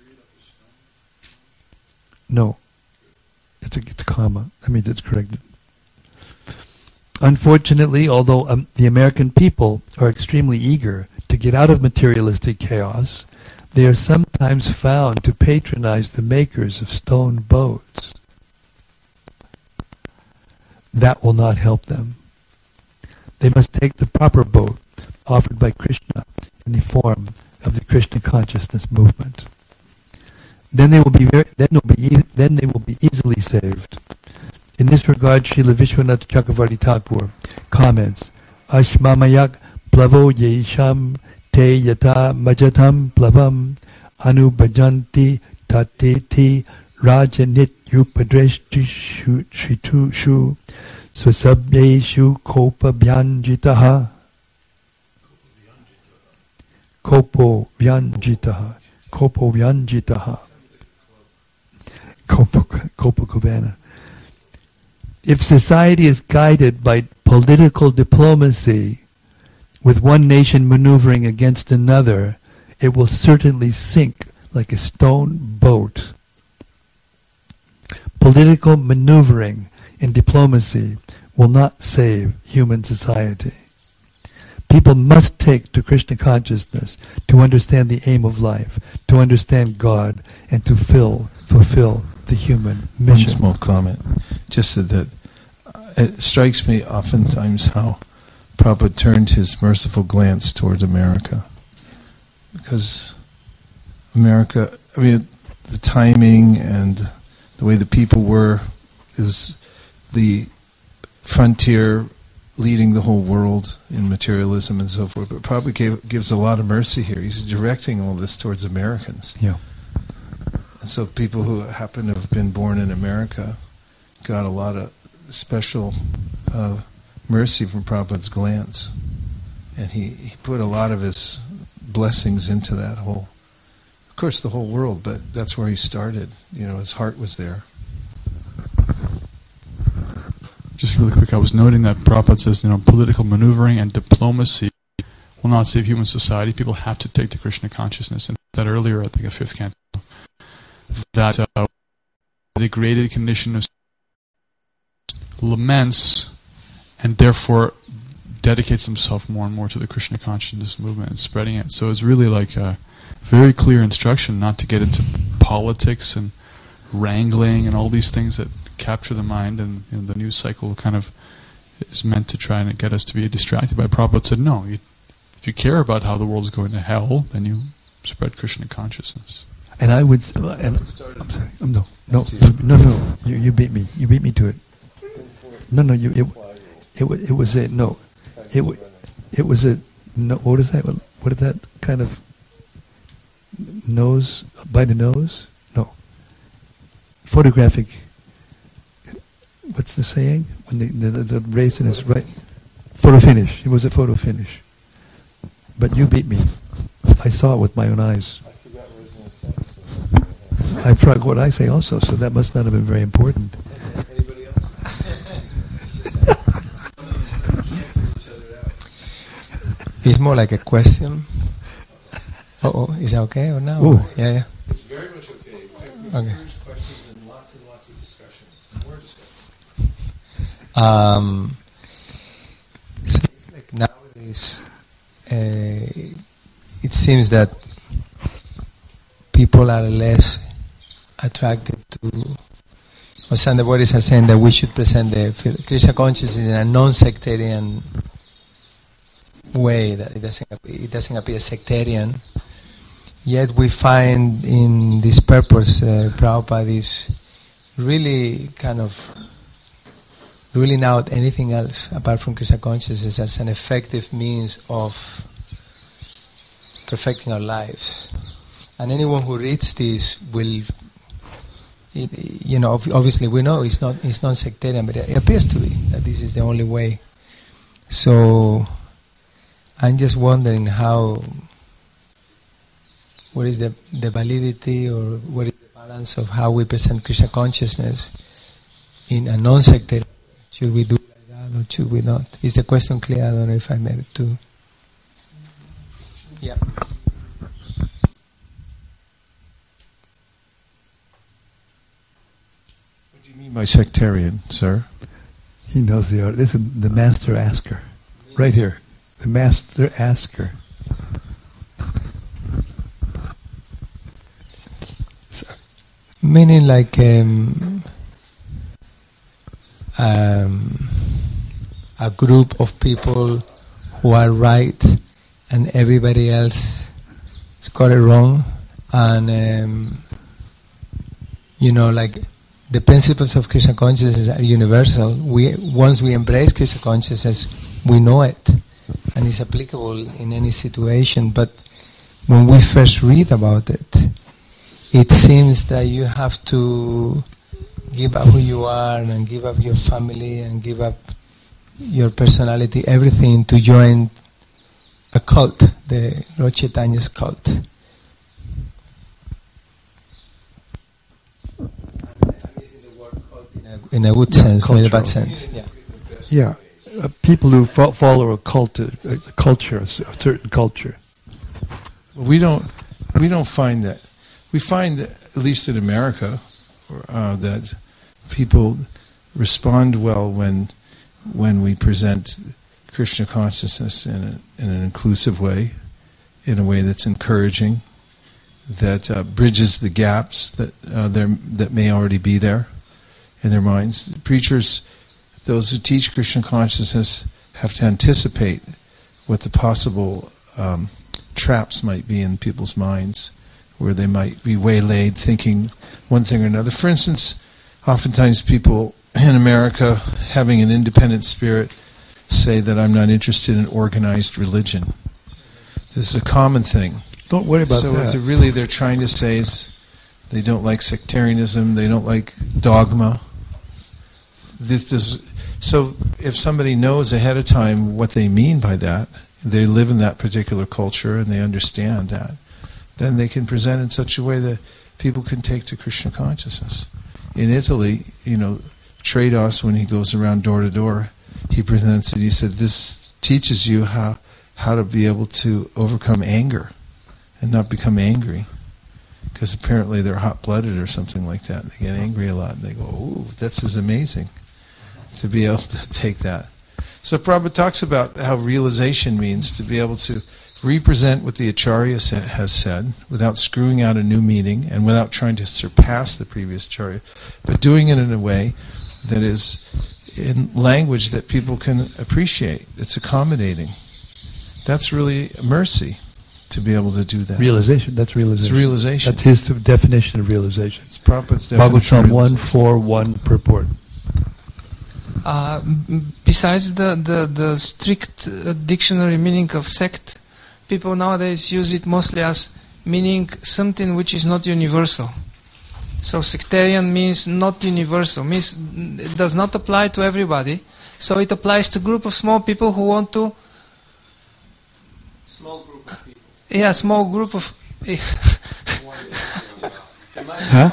No, it's a, it's a comma. That means it's corrected. Unfortunately, although um, the American people are extremely eager to get out of materialistic chaos, they are sometimes found to patronize the makers of stone boats. That will not help them. They must take the proper boat offered by Krishna in the form of the Krishna consciousness movement. Then they will be very, then will be e- then they will be easily saved. In this regard, Srila Vishwanath Chakravarti Thakur comments, Ashmamayak plavo yesham te yata majatam plavam anubhajanti tateti rajanit yupadreshtishu shitushu swasabhyeshu kopa vyanjitaha kopo vyanjitaha kopo vyanjitaha kopo Copacabana. If society is guided by political diplomacy, with one nation maneuvering against another, it will certainly sink like a stone boat. Political maneuvering and diplomacy will not save human society. People must take to Krishna consciousness to understand the aim of life, to understand God, and to fill, fulfill the human mission. One small comment. Just that, that uh, it strikes me oftentimes how Prabhupada turned his merciful glance towards America. Because America, I mean, the timing and the way the people were is the frontier leading the whole world in materialism and so forth. But Prabhupada gave, gives a lot of mercy here. He's directing all this towards Americans. Yeah. And so people who happen to have been born in America got a lot of special uh, mercy from Prabhupada's glance. And he, he put a lot of his blessings into that whole, of course the whole world, but that's where he started. You know, his heart was there. Just really quick, I was noting that Prabhupada says, you know, political maneuvering and diplomacy will not save human society. People have to take to Krishna consciousness. And that earlier, I think, a fifth canto, that uh, the degraded condition of laments and therefore dedicates himself more and more to the Krishna consciousness movement and spreading it. So it's really like a very clear instruction not to get into politics and wrangling and all these things that capture the mind, and you know, the news cycle kind of is meant to try and get us to be distracted by. Prabhupada said, no, you, if you care about how the world is going to hell, then you spread Krishna consciousness. And I would, and I'm sorry, um, no, no, no, no, you, you beat me, you beat me to it. No, no, you, it, it, it was a, no, it, it was a, no, what is that, what is that kind of nose, by the nose? No. Photographic, what's the saying? When the, the, the raisin is right, photo finish, it was a photo finish. But you beat me. I saw it with my own eyes. I forgot what I was going to say. So I forgot what I say also, so that must not have been very important. Anybody else? It's more like a question. Oh, is that okay or no? Ooh. Yeah, yeah. It's very much okay. We Okay. encourage questions and lots and lots of discussions. More discussion. Um, so it's like nowadays, uh, it seems that people are less attracted to, or some devotees are saying that we should present the Krishna consciousness in a non-sectarian way, that it doesn't, it doesn't appear sectarian. Yet we find in this purpose, uh, Prabhupada is really kind of ruling out anything else apart from Krishna consciousness as an effective means of perfecting our lives. And anyone who reads this will, it, you know, obviously we know it's not it's not sectarian, but it appears to be that this is the only way. So I'm just wondering how, what is the, the validity or what is the balance of how we present Krishna consciousness in a non-sectarian. Should we do like that or should we not? Is the question clear? I don't know if I made it too. Yeah. What do you mean by sectarian, sir? He knows the art. This is the master asker, right here. The master asker. So, Meaning like um, um, a group of people who are right and everybody else has got it wrong, and um, you know, like the principles of Krishna consciousness are universal. We once we embrace Krishna consciousness, we know it, and it's applicable in any situation. But when we first read about it, it seems that you have to give up who you are and give up your family and give up your personality, everything, to join a cult, the Lord Chaitanya's cult. I'm using the word cult in a, in a good sense, not in a bad sense. Yeah. yeah, uh, people who fo- follow a cult, a, a culture, a certain culture. We don't we don't find that. we find, at least in America, uh, that people respond well when when we present Krishna consciousness in, a, in an inclusive way, in a way that's encouraging, that uh, bridges the gaps that uh, there that may already be there in their minds. Preachers, those who teach Krishna consciousness, have to anticipate what the possible um, traps might be in people's minds, where they might be waylaid thinking one thing or another. For instance, oftentimes people in America, having an independent spirit, say that I'm not interested in organized religion. This is a common thing. Don't worry about so that. what they're really they're trying to say is they don't like sectarianism, they don't like dogma. This, this, so if somebody knows ahead of time what they mean by that, they live in that particular culture and they understand that, then they can present in such a way that people can take to Krishna consciousness. In Italy, you know, Trados, when he goes around door to door, he presents it. He said, this teaches you how how to be able to overcome anger and not become angry. Because apparently they're hot-blooded or something like that. They get angry a lot and they go, ooh, this is amazing to be able to take that. So Prabhupada talks about how realization means to be able to represent what the Acharya sa- has said without screwing out a new meaning and without trying to surpass the previous Acharya, but doing it in a way that is in language that people can appreciate. It's accommodating. That's really mercy, to be able to do that. Realization, that's realization. It's realization. That's his definition of realization. It's Prabhupada's definition of Bhagavatam one realization. four one purport. Uh, m- besides the, the, the strict uh, dictionary meaning of sect, people nowadays use it mostly as meaning something which is not universal. So sectarian means not universal, means it does not apply to everybody. So it applies to a group of small people who want to... Small group of people. Yeah, small group of... Huh?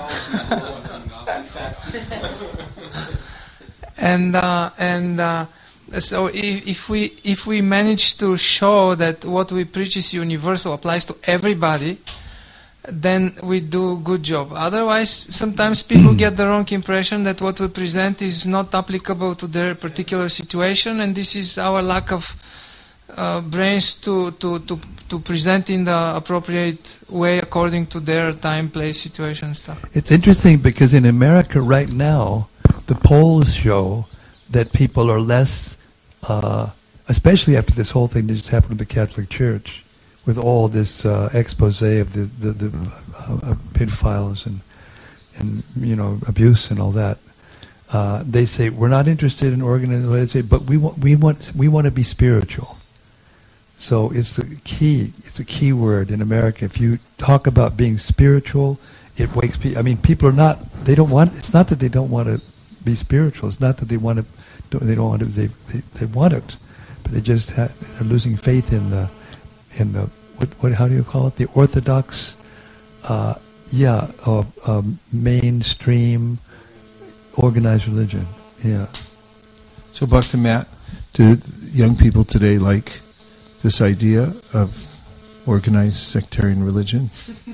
and uh, and uh, so if, if we if we manage to show that what we preach is universal, applies to everybody, then we do a good job. Otherwise, sometimes people get the wrong impression that what we present is not applicable to their particular situation, and this is our lack of uh, brains to, to, to, to present in the appropriate way according to their time, place, situation and stuff. It's interesting because in America right now, the polls show that people are less, uh, especially after this whole thing that just happened with the Catholic Church, with all this uh, expose of the, the, the uh, uh, pedophiles and, and, you know, abuse and all that. Uh, they say, we're not interested in organized religion, but we want, we want, we want to be spiritual. So it's the key, it's a key word in America. If you talk about being spiritual, it wakes people, I mean, people are not, they don't want, it's not that they don't want to be spiritual, it's not that they want to, they don't want to, they, they, they want it, but they just ha- they're losing faith in the, in the, what, what, how do you call it, the orthodox, uh, yeah, uh, uh, mainstream organized religion, yeah. So Bhakti Matt, do young people today like this idea of organized sectarian religion?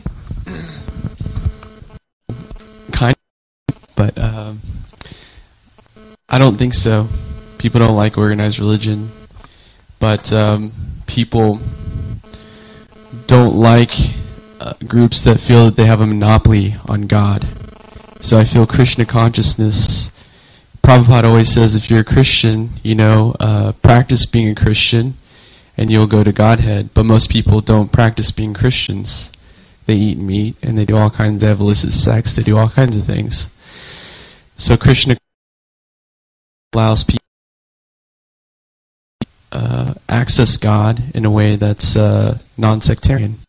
Kind of, but um, I don't think so. People don't like organized religion, but um, people don't like uh, groups that feel that they have a monopoly on God. So I feel Krishna consciousness, Prabhupada always says if you're a Christian, you know, uh, practice being a Christian and you'll go to Godhead. But most people don't practice being Christians. They eat meat and they do all kinds, they have illicit sex, they do all kinds of things. So Krishna allows people to uh, access God in a way that's uh, non-sectarian.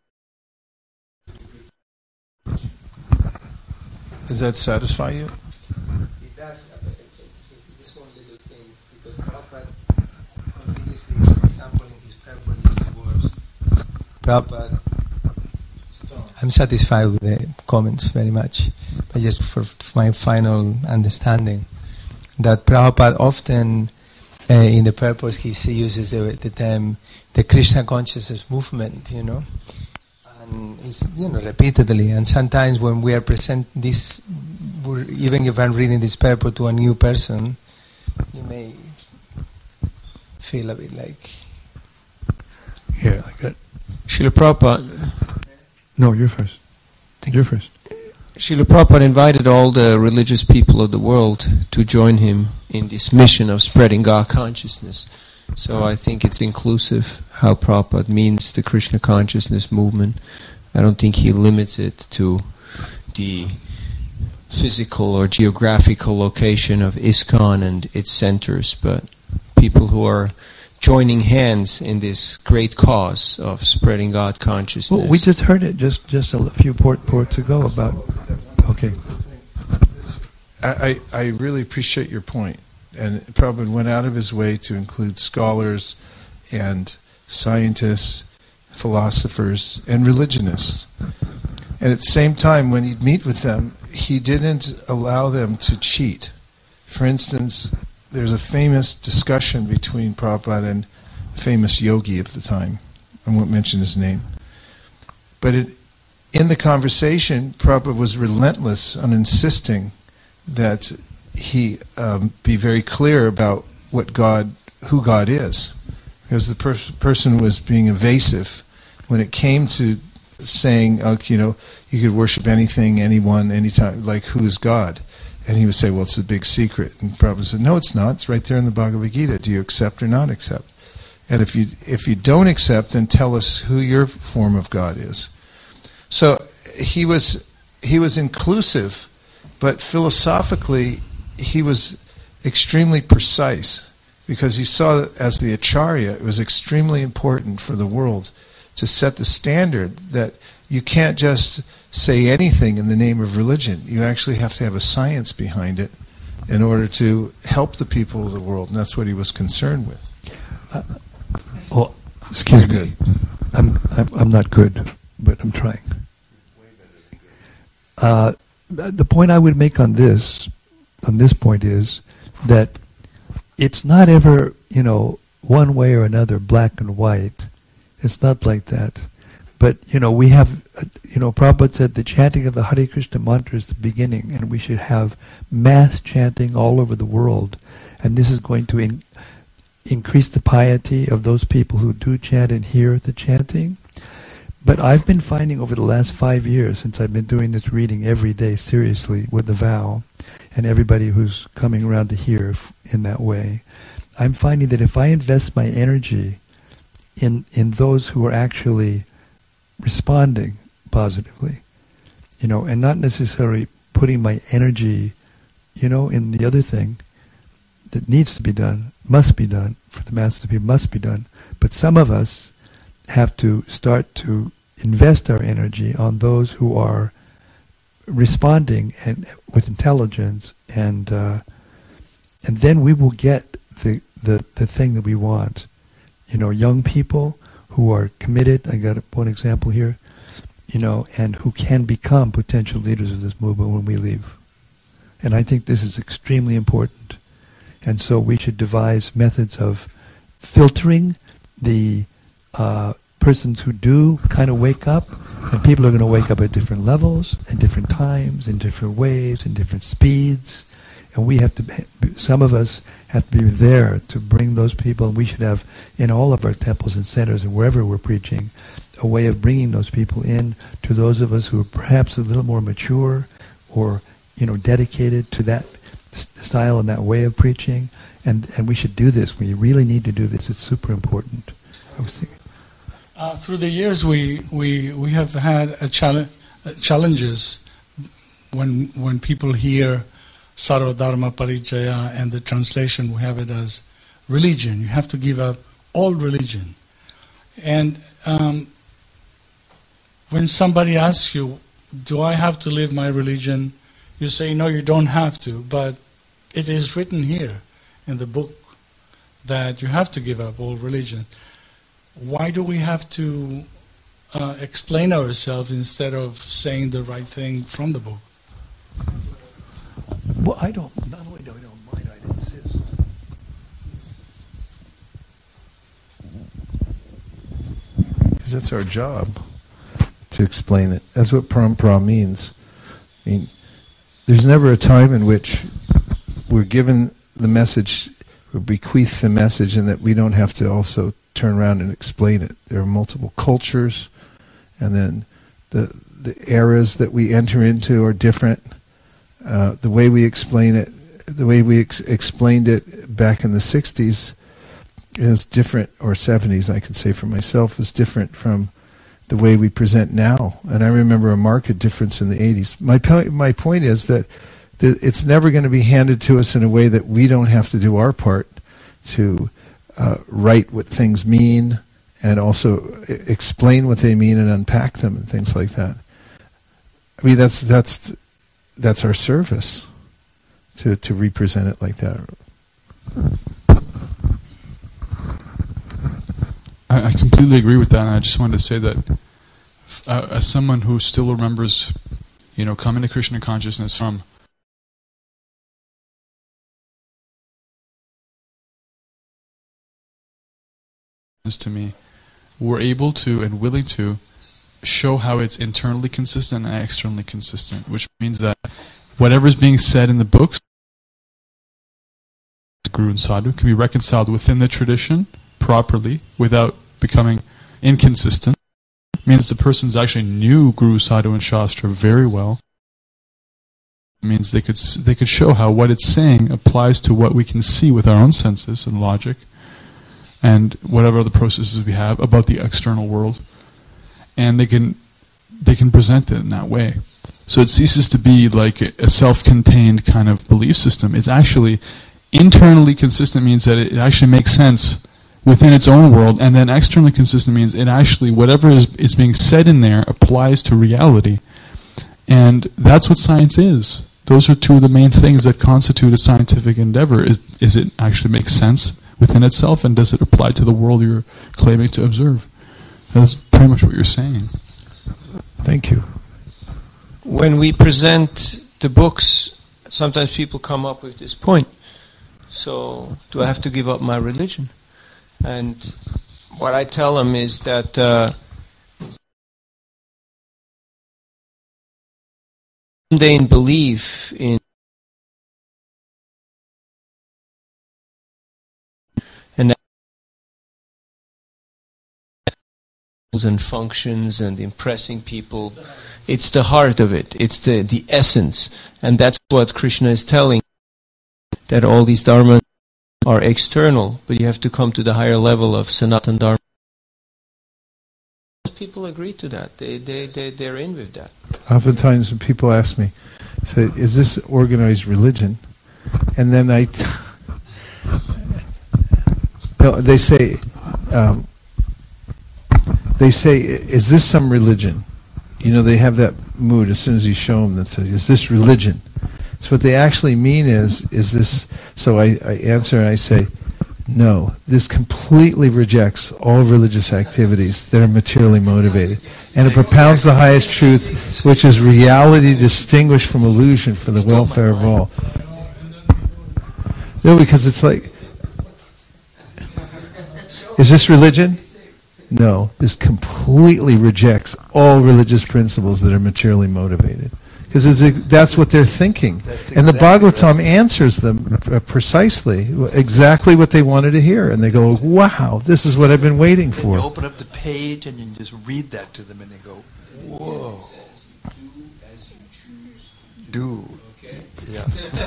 Does that satisfy you? It does. This one little thing, because Prabhupada continuously, for example, in his purport words, Prabhupada, I'm satisfied with the comments very much, but just for my final understanding, that Prabhupada often, uh, in the purpose, he uses the, the term, the Krishna consciousness movement, you know, and And it's, you know, repeatedly. And sometimes when we are present this, we're, even if I'm reading this purport to a new person, you may feel a bit like... Here, I got... Srila Prabhupada... No, you're first. Thank you're you. first. Srila Prabhupada invited all the religious people of the world to join him in this mission of spreading God consciousness. So I think it's inclusive how Prabhupada means the Krishna consciousness movement. I don't think he limits it to the physical or geographical location of ISKCON and its centers, but people who are joining hands in this great cause of spreading God consciousness. Well, we just heard it just, just a few port, ports ago about... Okay. I, I really appreciate your point. And Prabhupada went out of his way to include scholars and scientists, philosophers, and religionists. And at the same time, when he'd meet with them, he didn't allow them to cheat. For instance, there's a famous discussion between Prabhupada and a famous yogi of the time. I won't mention his name. But it, in the conversation, Prabhupada was relentless on insisting that he um, be very clear about what God, who God is. Because the per- person was being evasive when it came to saying, oh, you know, you could worship anything, anyone, anytime, like who is God? And he would say, well, it's a big secret. And Prabhupada said, no, it's not. It's right there in the Bhagavad Gita. Do you accept or not accept? And if you if you don't accept, then tell us who your form of God is. So he was he was inclusive, but philosophically he was extremely precise, because he saw that as the Acharya, it was extremely important for the world to set the standard that you can't just say anything in the name of religion. You actually have to have a science behind it in order to help the people of the world, and that's what he was concerned with. Uh, oh, excuse You're me. good. I'm, I'm I'm not good, but I'm trying. Uh, the point I would make on this, on this point is that it's not ever, you know, one way or another, black and white. It's not like that. But, you know, we have, uh, you know, Prabhupada said the chanting of the Hare Krishna mantra is the beginning, and we should have mass chanting all over the world. And this is going to in, increase the piety of those people who do chant and hear the chanting. But I've been finding over the last five years, since I've been doing this reading every day seriously with the vow, and everybody who's coming around to hear f- in that way, I'm finding that if I invest my energy in in those who are actually responding positively, you know, and not necessarily putting my energy, you know, in the other thing that needs to be done, must be done, for the masses of people must be done. But some of us have to start to invest our energy on those who are responding and with intelligence, and uh, and then we will get the, the the thing that we want. You know, young people who are committed. I got one example here. You know, and who can become potential leaders of this movement when we leave. And I think this is extremely important. And so we should devise methods of filtering the uh, persons who do kind of wake up, and people are going to wake up at different levels, at different times, in different ways, in different speeds, and we have to, some of us have to be there to bring those people, and we should have, in all of our temples and centers and wherever we're preaching, a way of bringing those people in to those of us who are perhaps a little more mature or, you know, dedicated to that style and that way of preaching, and and we should do this. We really need to do this. It's super important. I was thinking. Uh, through the years, we we we have had a challenge uh, challenges when when people hear Sarva Dharma Parijaya and the translation, we have it as religion. You have to give up all religion, and um, when somebody asks you, "Do I have to live my religion?" you say, no, you don't have to, but it is written here in the book that you have to give up all religion. Why do we have to uh, explain ourselves instead of saying the right thing from the book? Well, I don't, not only do I don't mind, I insist. Because that's our job, to explain it. That's what parampara means. I mean, there's never a time in which we're given the message, we're bequeathed the message, and that we don't have to also turn around and explain it. There are multiple cultures, and then the the eras that we enter into are different. Uh, the way we explain it, the way we ex- explained it back in the sixties is different, or seventies, I can say for myself, is different from the way we present now. And I remember a marked difference in the eighties. My, po- my point is that th- it's never going to be handed to us in a way that we don't have to do our part to uh, write what things mean and also I- explain what they mean and unpack them and things like that. I mean, that's that's that's our service, to, to represent it like that. I, I completely agree with that, and I just wanted to say that uh, as someone who still remembers, you know, coming to Krishna consciousness from to me, we're able to and willing to show how it's internally consistent and externally consistent, which means that whatever's being said in the books, Guru and Sadhu, can be reconciled within the tradition properly without becoming inconsistent. It means the person's actually knew Guru, Sadhu, and Shastra very well. It means they could they could show how what it's saying applies to what we can see with our own senses and logic, and whatever other processes we have about the external world. And they can they can present it in that way. So it ceases to be like a self-contained kind of belief system. It's actually internally consistent, means that it actually makes sense within its own world, and then externally consistent means it actually, whatever is, is being said in there applies to reality. And that's what science is. Those are two of the main things that constitute a scientific endeavor. Is, is it actually makes sense within itself, and does it apply to the world you're claiming to observe? That's pretty much what you're saying. Thank you. When we present the books, sometimes people come up with this point. So, do I have to give up my religion? And what I tell them is that uh, mundane belief in and and functions and impressing people, it's the heart of it, it's the, the essence, and that's what Krishna is telling, that all these dharmas are external, but you have to come to the higher level of Sanatan Dharma. People agree to that, they, they, they, they're in with that. Oftentimes when people ask me, say, is this organized religion? And then I, t- no, they say, um, They say, is this some religion? You know, they have that mood as soon as you show them that says, is this religion? So what they actually mean is, is this, so I, I answer and I say, no, this completely rejects all religious activities that are materially motivated. And it propounds the highest truth, which is reality distinguished from illusion for the welfare of all. No, because it's like, is this religion? No, this completely rejects all religious principles that are materially motivated. Because that's what they're thinking. That's and the exactly Bhagavatam right. answers them uh, precisely, exactly what they wanted to hear. And they go, wow, this is what I've been waiting then for. You open up the page and you just read that to them and they go, whoa. Do. Okay. Yeah.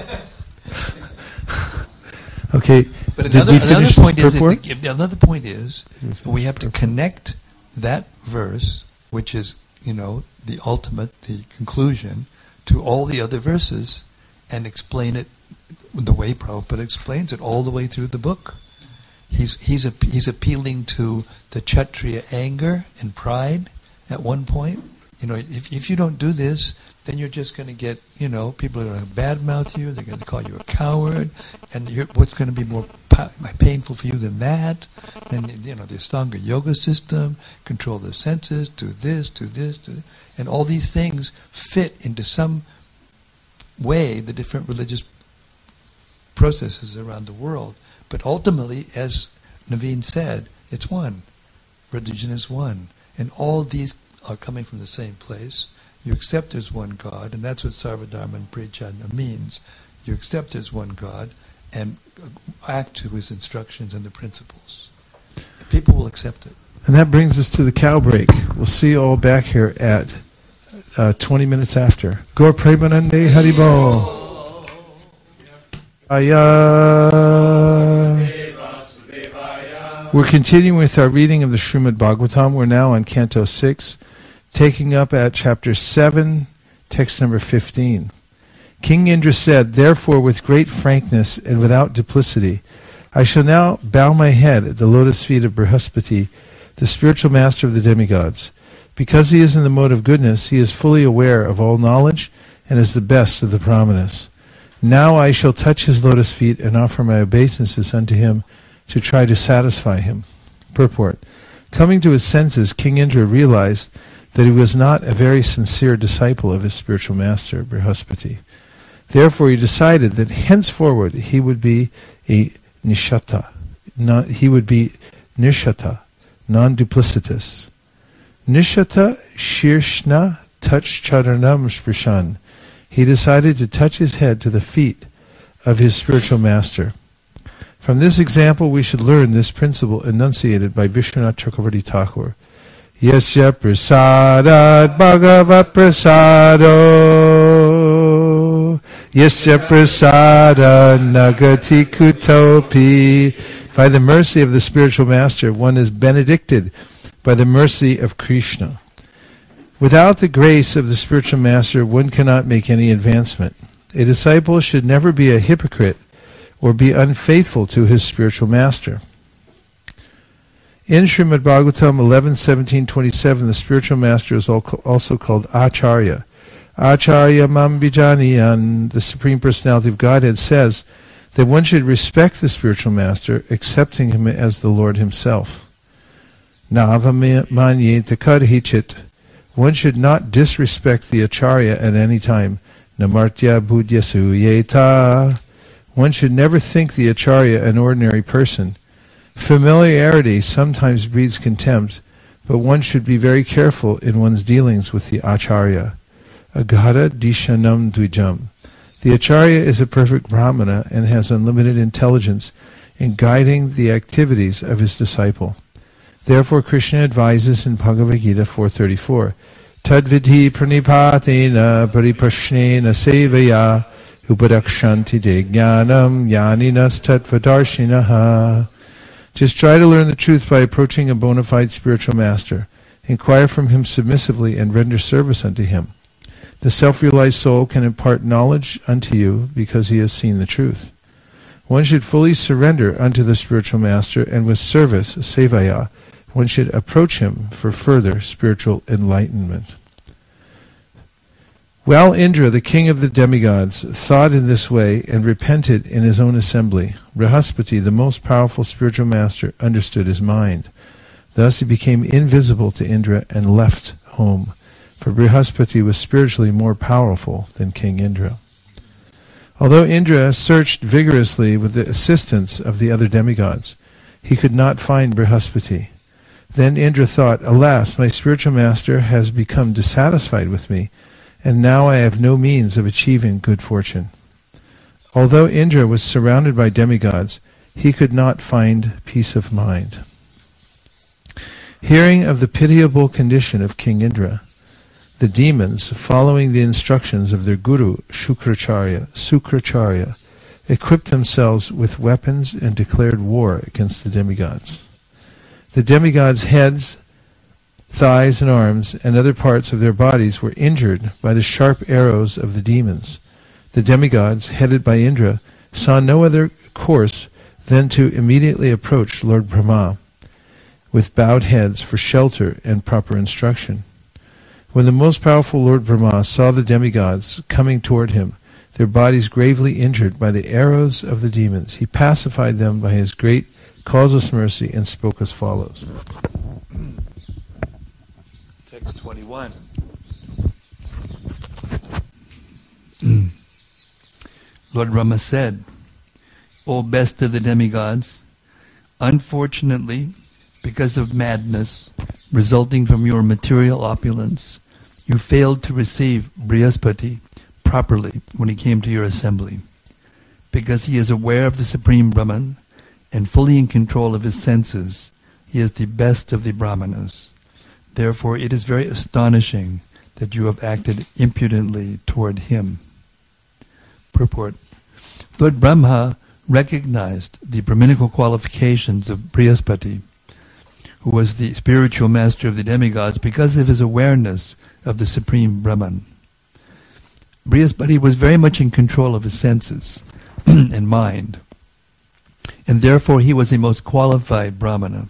Okay. But Did another, we another finish point this is purport? that, another point is we have to connect that verse, which is, you know, the ultimate, the conclusion, to all the other verses, and explain it the way Prabhupada explains it all the way through the book. He's he's a, he's appealing to the Kshatriya anger and pride at one point. You know, if if you don't do this, then you're just going to get, you know, people are going to badmouth you. They're going to call you a coward, and you're, what's going to be more pa- painful for you than that? And you know, the Ashtanga yoga system, control the senses, do this, do this, do this. And all these things fit into some way the different religious processes around the world. But ultimately, as Naveen said, it's one. Religion is one. And all these are coming from the same place. You accept there's one God, and that's what Sarvadharma and Prijana means. You accept there's one God and act to his instructions and the principles. People will accept it. And that brings us to the cow break. We'll see you all back here at uh, twenty minutes after. Gaur Premanande Haribol. We're continuing with our reading of the Srimad Bhagavatam. We're now on Canto six, taking up at chapter seven, text number fifteen. King Indra said, "Therefore, with great frankness and without duplicity, I shall now bow my head at the lotus feet of Brihaspati, the spiritual master of the demigods. Because he is in the mode of goodness, he is fully aware of all knowledge and is the best of the Brahmanas. Now I shall touch his lotus feet and offer my obeisances unto him to try to satisfy him." Purport. Coming to his senses, King Indra realized that he was not a very sincere disciple of his spiritual master, Brihaspati. Therefore he decided that henceforward he would be a nishata, not, he would be nishata, non-duplicitous. Nishata shirshna touch charanam sprishan. He decided to touch his head to the feet of his spiritual master. From this example we should learn this principle enunciated by Vishwanath Chakravarti Thakur. Yasya prasadat bhagavat prasado, yasya prasada nagati kutopi. By the mercy of the spiritual master, one is benedicted by the mercy of Krishna. Without the grace of the spiritual master, one cannot make any advancement. A disciple should never be a hypocrite or be unfaithful to his spiritual master. In Srimad Bhagavatam eleven, seventeen, twenty-seven, the spiritual master is also called Acharya. Acharya Mam Vijaniyan, the Supreme Personality of Godhead, says that one should respect the spiritual master, accepting him as the Lord himself. Navamanyeta kadhichit. One should not disrespect the Acharya at any time. Namartya budyasu yeta. One should never think the Acharya an ordinary person. Familiarity sometimes breeds contempt, but one should be very careful in one's dealings with the Acharya. Agara dishanam dvijam. The Acharya is a perfect Brahmana and has unlimited intelligence in guiding the activities of his disciple. Therefore Krishna advises in Bhagavad Gita four thirty-four, Tadvidhi pranipatena pariprashnena sevaya upadakshanti de jnanam yaninas tattvadarshinaha. Just try to learn the truth by approaching a bona fide spiritual master. Inquire from him submissively and render service unto him. The self-realized soul can impart knowledge unto you because he has seen the truth. One should fully surrender unto the spiritual master, and with service, sevaya, one should approach him for further spiritual enlightenment. While Indra, the king of the demigods, thought in this way and repented in his own assembly, Brihaspati, the most powerful spiritual master, understood his mind. Thus he became invisible to Indra and left home, for Brihaspati was spiritually more powerful than King Indra. Although Indra searched vigorously with the assistance of the other demigods, he could not find Brihaspati. Then Indra thought, "Alas, my spiritual master has become dissatisfied with me, and now I have no means of achieving good fortune." Although Indra was surrounded by demigods, he could not find peace of mind. Hearing of the pitiable condition of King Indra, the demons, following the instructions of their guru, Shukracharya, Sukracharya, equipped themselves with weapons and declared war against the demigods. The demigods' heads, thighs and arms, and other parts of their bodies were injured by the sharp arrows of the demons. The demigods, headed by Indra, saw no other course than to immediately approach Lord Brahma with bowed heads for shelter and proper instruction. When the most powerful Lord Brahma saw the demigods coming toward him, their bodies gravely injured by the arrows of the demons, he pacified them by his great causeless mercy and spoke as follows. Text twenty-one. Lord Brahma said, "O best of the demigods, unfortunately, because of madness, resulting from your material opulence, you failed to receive Brihaspati properly when he came to your assembly. Because he is aware of the Supreme Brahman and fully in control of his senses, he is the best of the Brahmanas. Therefore, it is very astonishing that you have acted impudently toward him. Purport. Lord Brahma recognized the Brahminical qualifications of Brihaspati, who was the spiritual master of the demigods, because of his awareness of the Supreme Brahman. Brihaspati was very much in control of his senses and mind, and therefore he was a most qualified Brahmana.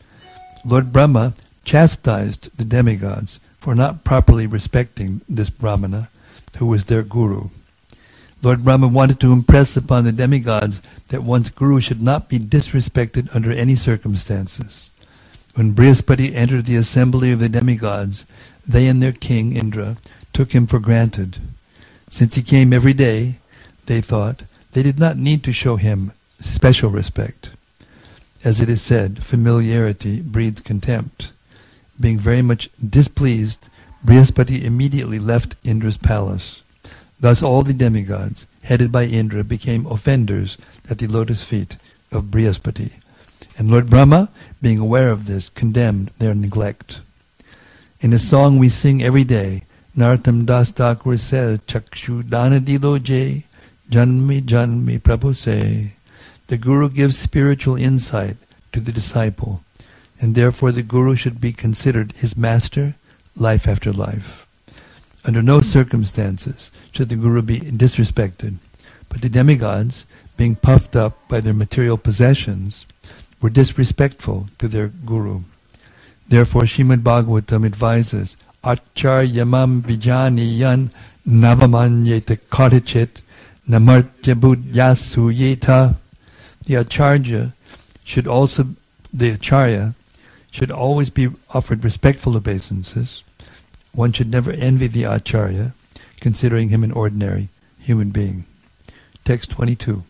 Lord Brahma chastised the demigods for not properly respecting this Brahmana, who was their guru. Lord Brahma wanted to impress upon the demigods that one's guru should not be disrespected under any circumstances. When Brihaspati entered the assembly of the demigods, they and their king, Indra, took him for granted. Since he came every day, they thought, they did not need to show him special respect. As it is said, familiarity breeds contempt. Being very much displeased, Brihaspati immediately left Indra's palace. Thus all the demigods, headed by Indra, became offenders at the lotus feet of Brihaspati. And Lord Brahma, being aware of this, condemned their neglect. In a song we sing every day, Narottam Das Thakur says, Chakshu Dana Dilo Jay, Janmi Janmi Prabhu say. The Guru gives spiritual insight to the disciple, and therefore the Guru should be considered his master, life after life. Under no circumstances should the Guru be disrespected, but the demigods, being puffed up by their material possessions, were disrespectful to their Guru. Therefore Srimad Bhagavatam advises, Acharyamam vijani yan navamanyete karachit namartya buddhyasu yeta. The Acharya should also, the Acharya should always be offered respectful obeisances. One should never envy the Acharya, considering him an ordinary human being. Text twenty-two.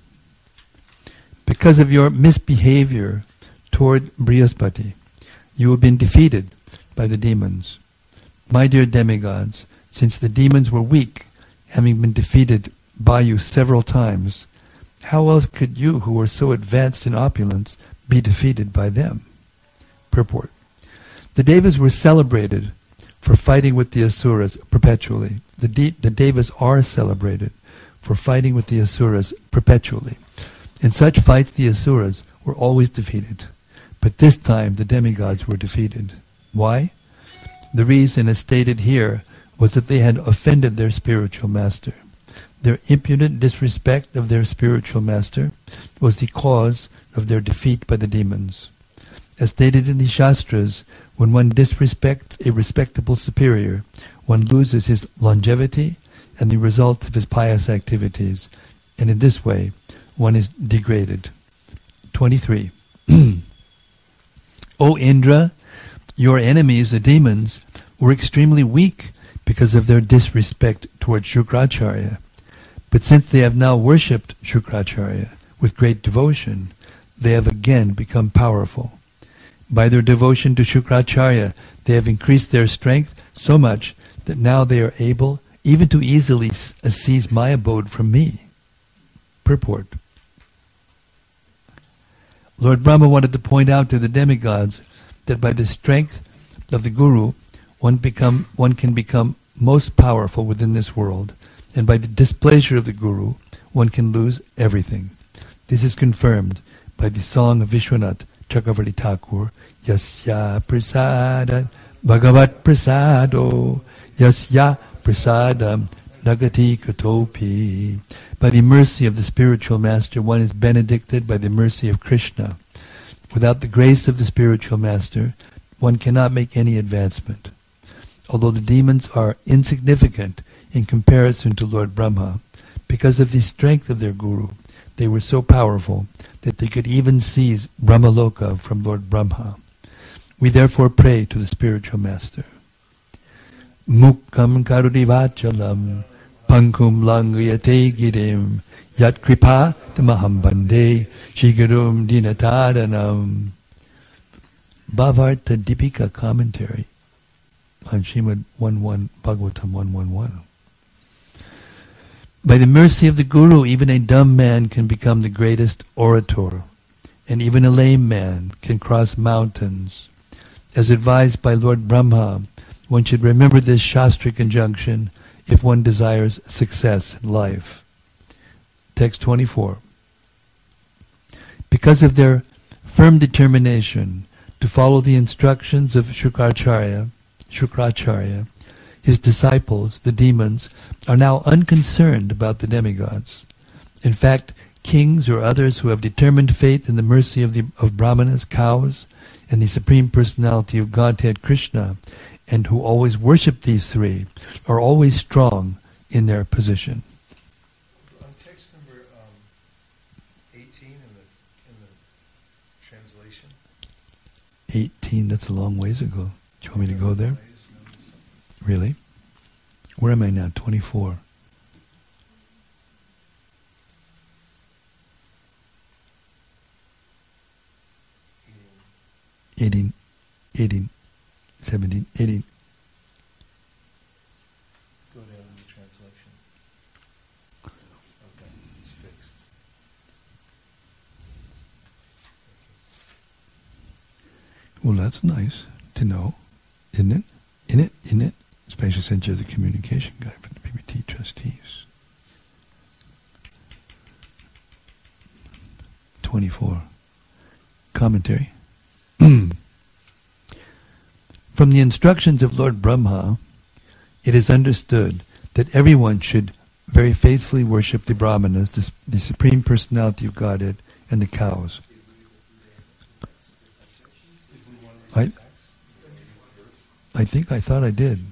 Because of your misbehavior toward Brihaspati, you have been defeated by the demons. My dear demigods, since the demons were weak, having been defeated by you several times, how else could you, who are so advanced in opulence, be defeated by them? Purport. The Devas were celebrated for fighting with the Asuras perpetually. The, de- the Devas are celebrated for fighting with the Asuras perpetually. In such fights the Asuras were always defeated. But this time the demigods were defeated. Why? The reason, as stated here, was that they had offended their spiritual master. Their impudent disrespect of their spiritual master was the cause of their defeat by the demons. As stated in the Shastras, when one disrespects a respectable superior, one loses his longevity and the result of his pious activities, and in this way one is degraded. twenty-three. O Indra, your enemies, the demons, were extremely weak because of their disrespect towards Shukracharya. But since they have now worshipped Shukracharya with great devotion, they have again become powerful. By their devotion to Shukracharya, they have increased their strength so much that now they are able even to easily seize my abode from me. Purport. Lord Brahma wanted to point out to the demigods that by the strength of the Guru, one become one can become most powerful within this world, and by the displeasure of the Guru, one can lose everything. This is confirmed by the song of Vishwanath Chakravarti Thakur, Yasya Prasada Bhagavat Prasado Yasya Prasadam Nagati Katopi. By the mercy of the spiritual master, one is benedicted by the mercy of Krishna. Without the grace of the spiritual master, one cannot make any advancement. Although the demons are insignificant in comparison to Lord Brahma, because of the strength of their Guru, they were so powerful that they could even seize Brahmaloka from Lord Brahma. We therefore pray to the spiritual master. Mukkam karudivachalam pankum langayate girim yat kripa tamaham bande shigarum dinatadanam. Bhavarta Dipika commentary on Srimad eleven, Bhagavatam one eleven. By the mercy of the Guru, even a dumb man can become the greatest orator, and even a lame man can cross mountains. As advised by Lord Brahma, one should remember this Shastric injunction if one desires success in life. Text twenty-four. Because of their firm determination to follow the instructions of Shukracharya, Shukracharya, his disciples, the demons, are now unconcerned about the demigods. In fact, kings or others who have determined faith in the mercy of the of Brahmanas, cows, and the Supreme Personality of Godhead Krishna, and who always worship these three, are always strong in their position. On text number um, eighteen in the, in the translation. eighteen, that's a long ways ago. Do you want me to go there? Really? Where am I now? twenty-four. eighteen, eighteen, seventeen, eighteen. Go down in the translation. Okay, it's fixed. Well, that's nice to know, isn't it? In it, in it. Especially since you're the communication guy for the B B T trustees. twenty-four. Commentary. From the instructions of Lord Brahma, it is understood that everyone should very faithfully worship the Brahmanas, the, the Supreme Personality of Godhead, and the cows. I, I think I thought I did.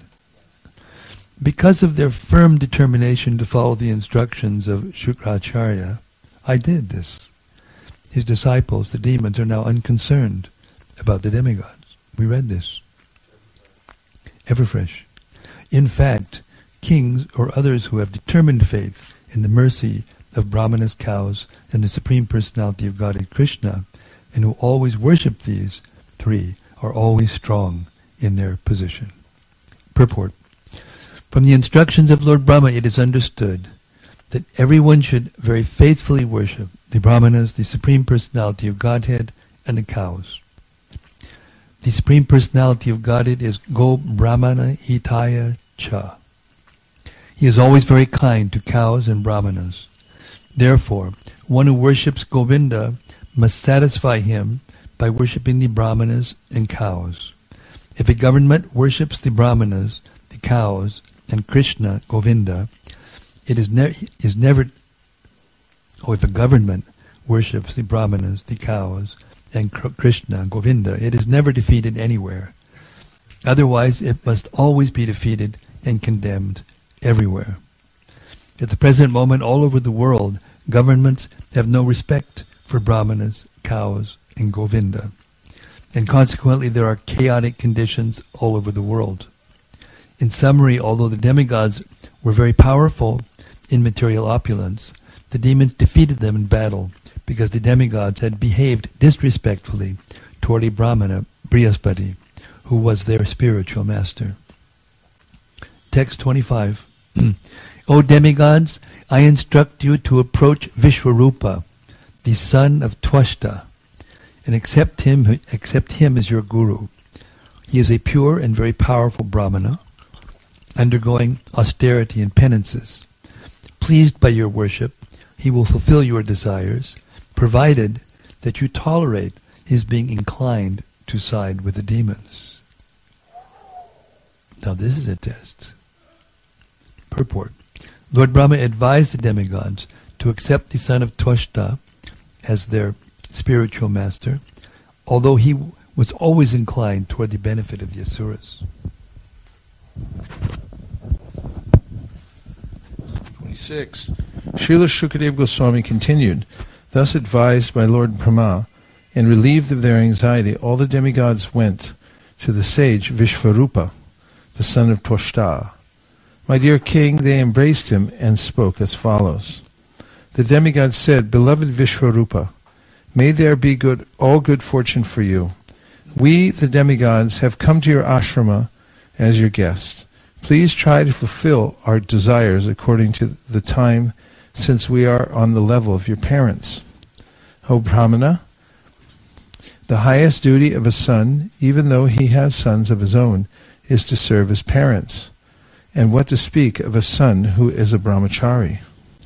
Because of their firm determination to follow the instructions of Shukracharya, I did this. His disciples, the demons, are now unconcerned about the demigods. We read this. Everfresh. In fact, kings or others who have determined faith in the mercy of Brahmanas, cows, and the Supreme Personality of Godhead Krishna, and who always worship these three, are always strong in their position. Purport. From the instructions of Lord Brahma, it is understood that everyone should very faithfully worship the Brahmanas, the Supreme Personality of Godhead, and the cows. The Supreme Personality of Godhead is Go Brahmana Hitaya Cha. He is always very kind to cows and Brahmanas. Therefore, one who worships Govinda must satisfy him by worshipping the Brahmanas and cows. If a government worships the Brahmanas, the cows, and Krishna, Govinda, it is, ne- is never, or if a government worships the Brahmanas, the cows, and Krishna, Govinda, it is never defeated anywhere. Otherwise, it must always be defeated and condemned everywhere. At the present moment, all over the world, governments have no respect for Brahmanas, cows, and Govinda. And consequently, there are chaotic conditions all over the world. In summary, although the demigods were very powerful in material opulence, the demons defeated them in battle because the demigods had behaved disrespectfully toward a Brahmana, Brihaspati, who was their spiritual master. Text twenty-five. O demigods, I instruct you to approach Vishwarupa, the son of Twashta, and accept him, accept him as your guru. He is a pure and very powerful Brahmana, undergoing austerity and penances. Pleased by your worship, he will fulfill your desires, provided that you tolerate his being inclined to side with the demons. Now this is a test. Purport. Lord Brahma advised the demigods to accept the son of Twashta as their spiritual master, although he was always inclined toward the benefit of the asuras. twenty-six. Srila Shukadeva Goswami continued, thus advised by Lord Brahma, and relieved of their anxiety, all the demigods went to the sage Vishvarupa, the son of Twashta. My dear king, they embraced him and spoke as follows. The demigods said, Beloved Vishvarupa, may there be good, all good fortune for you. We, the demigods, have come to your ashrama as your guests. Please try to fulfill our desires according to the time, since we are on the level of your parents. O Brahmana, the highest duty of a son, even though he has sons of his own, is to serve his parents. And what to speak of a son who is a brahmachari?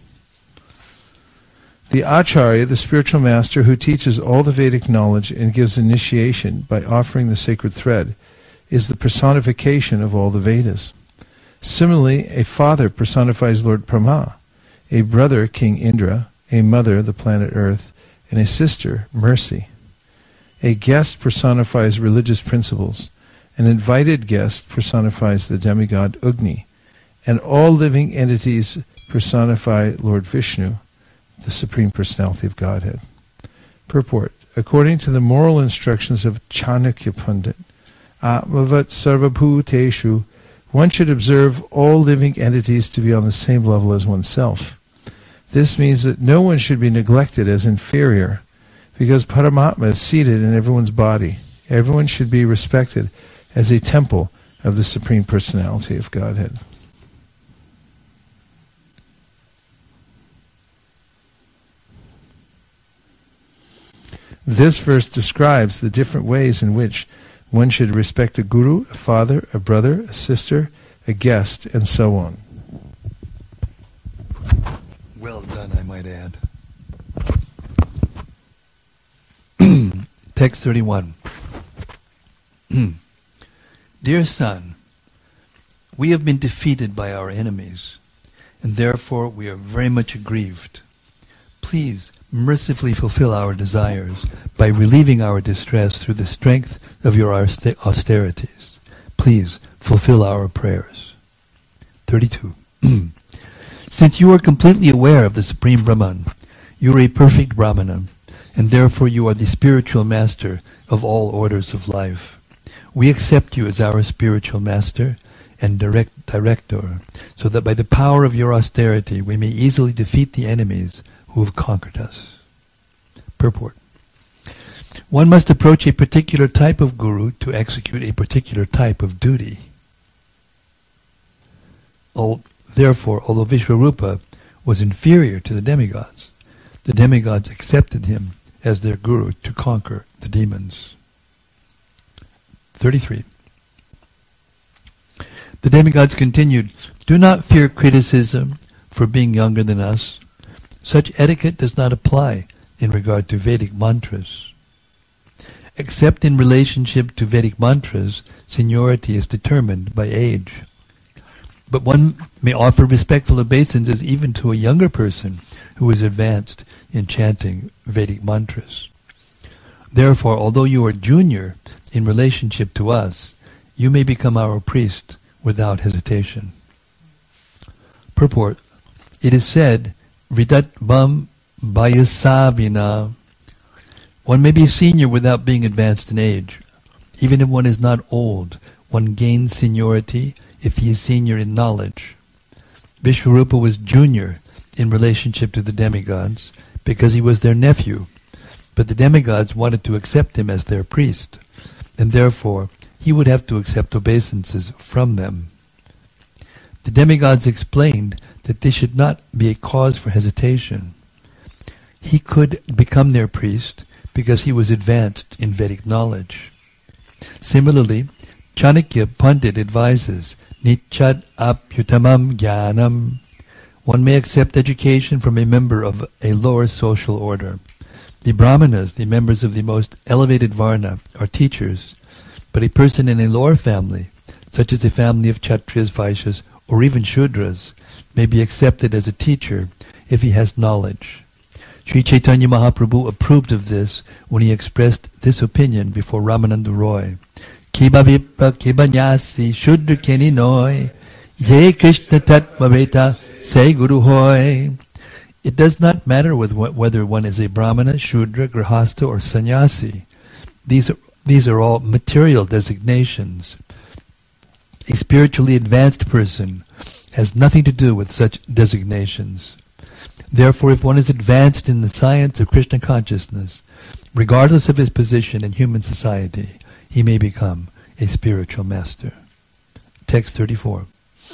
The Acharya, the spiritual master who teaches all the Vedic knowledge and gives initiation by offering the sacred thread, is the personification of all the Vedas. Similarly, a father personifies Lord Brahma, a brother King Indra, a mother the planet Earth, and a sister Mercy. A guest personifies religious principles. An invited guest personifies the demigod Agni, and all living entities personify Lord Vishnu, the Supreme Personality of Godhead. Purport. According to the moral instructions of Chanakya Pandit, Atmavat Sarvabhuteshu, one should observe all living entities to be on the same level as oneself. This means that no one should be neglected as inferior, because Paramatma is seated in everyone's body. Everyone should be respected as a temple of the Supreme Personality of Godhead. This verse describes the different ways in which one should respect a guru, a father, a brother, a sister, a guest, and so on. Well done, I might add. Text thirty-one. Dear son, we have been defeated by our enemies, and therefore we are very much aggrieved. Please mercifully fulfill our desires by relieving our distress through the strength of your austerities. Please fulfill our prayers. thirty-two. Since you are completely aware of the Supreme Brahman, you are a perfect Brahmana, and therefore you are the spiritual master of all orders of life. We accept you as our spiritual master and direct director, so that by the power of your austerity we may easily defeat the enemies who have conquered us. Purport. One must approach a particular type of guru to execute a particular type of duty. Oh, therefore, although Vishwarupa was inferior to the demigods, the demigods accepted him as their guru to conquer the demons. thirty-three. The demigods continued, "Do not fear criticism for being younger than us. Such etiquette does not apply in regard to Vedic mantras. Except in relationship to Vedic mantras, seniority is determined by age. But one may offer respectful obeisances even to a younger person who is advanced in chanting Vedic mantras. Therefore, although you are junior in relationship to us, you may become our priest without hesitation." Purport. It is said, Vidat bam bayasavina. One may be senior without being advanced in age. Even if one is not old, one gains seniority if he is senior in knowledge. Vishwarupa was junior in relationship to the demigods because he was their nephew, but the demigods wanted to accept him as their priest, and therefore he would have to accept obeisances from them. The demigods explained that this should not be a cause for hesitation. He could become their priest because he was advanced in Vedic knowledge. Similarly, Chanakya Pandit advises, Nichad apyutamam jnanam. One may accept education from a member of a lower social order. The Brahmanas, the members of the most elevated Varna, are teachers, but a person in a lower family, such as a family of Kshatriyas, Vaishyas, or even Shudras, may be accepted as a teacher if he has knowledge. Sri Chaitanya Mahaprabhu approved of this when he expressed this opinion before Ramananda Roy. Kiba vipra kiba nyasi Shudra keni noi, ye Krishna tatma veta say Guru hoy. It does not matter with wh- whether one is a Brahmana, Shudra, Grihastha, or Sannyasi. These are, these are all material designations. A spiritually advanced person has nothing to do with such designations. Therefore, if one is advanced in the science of Krishna consciousness, regardless of his position in human society, he may become a spiritual master. Text thirty-four.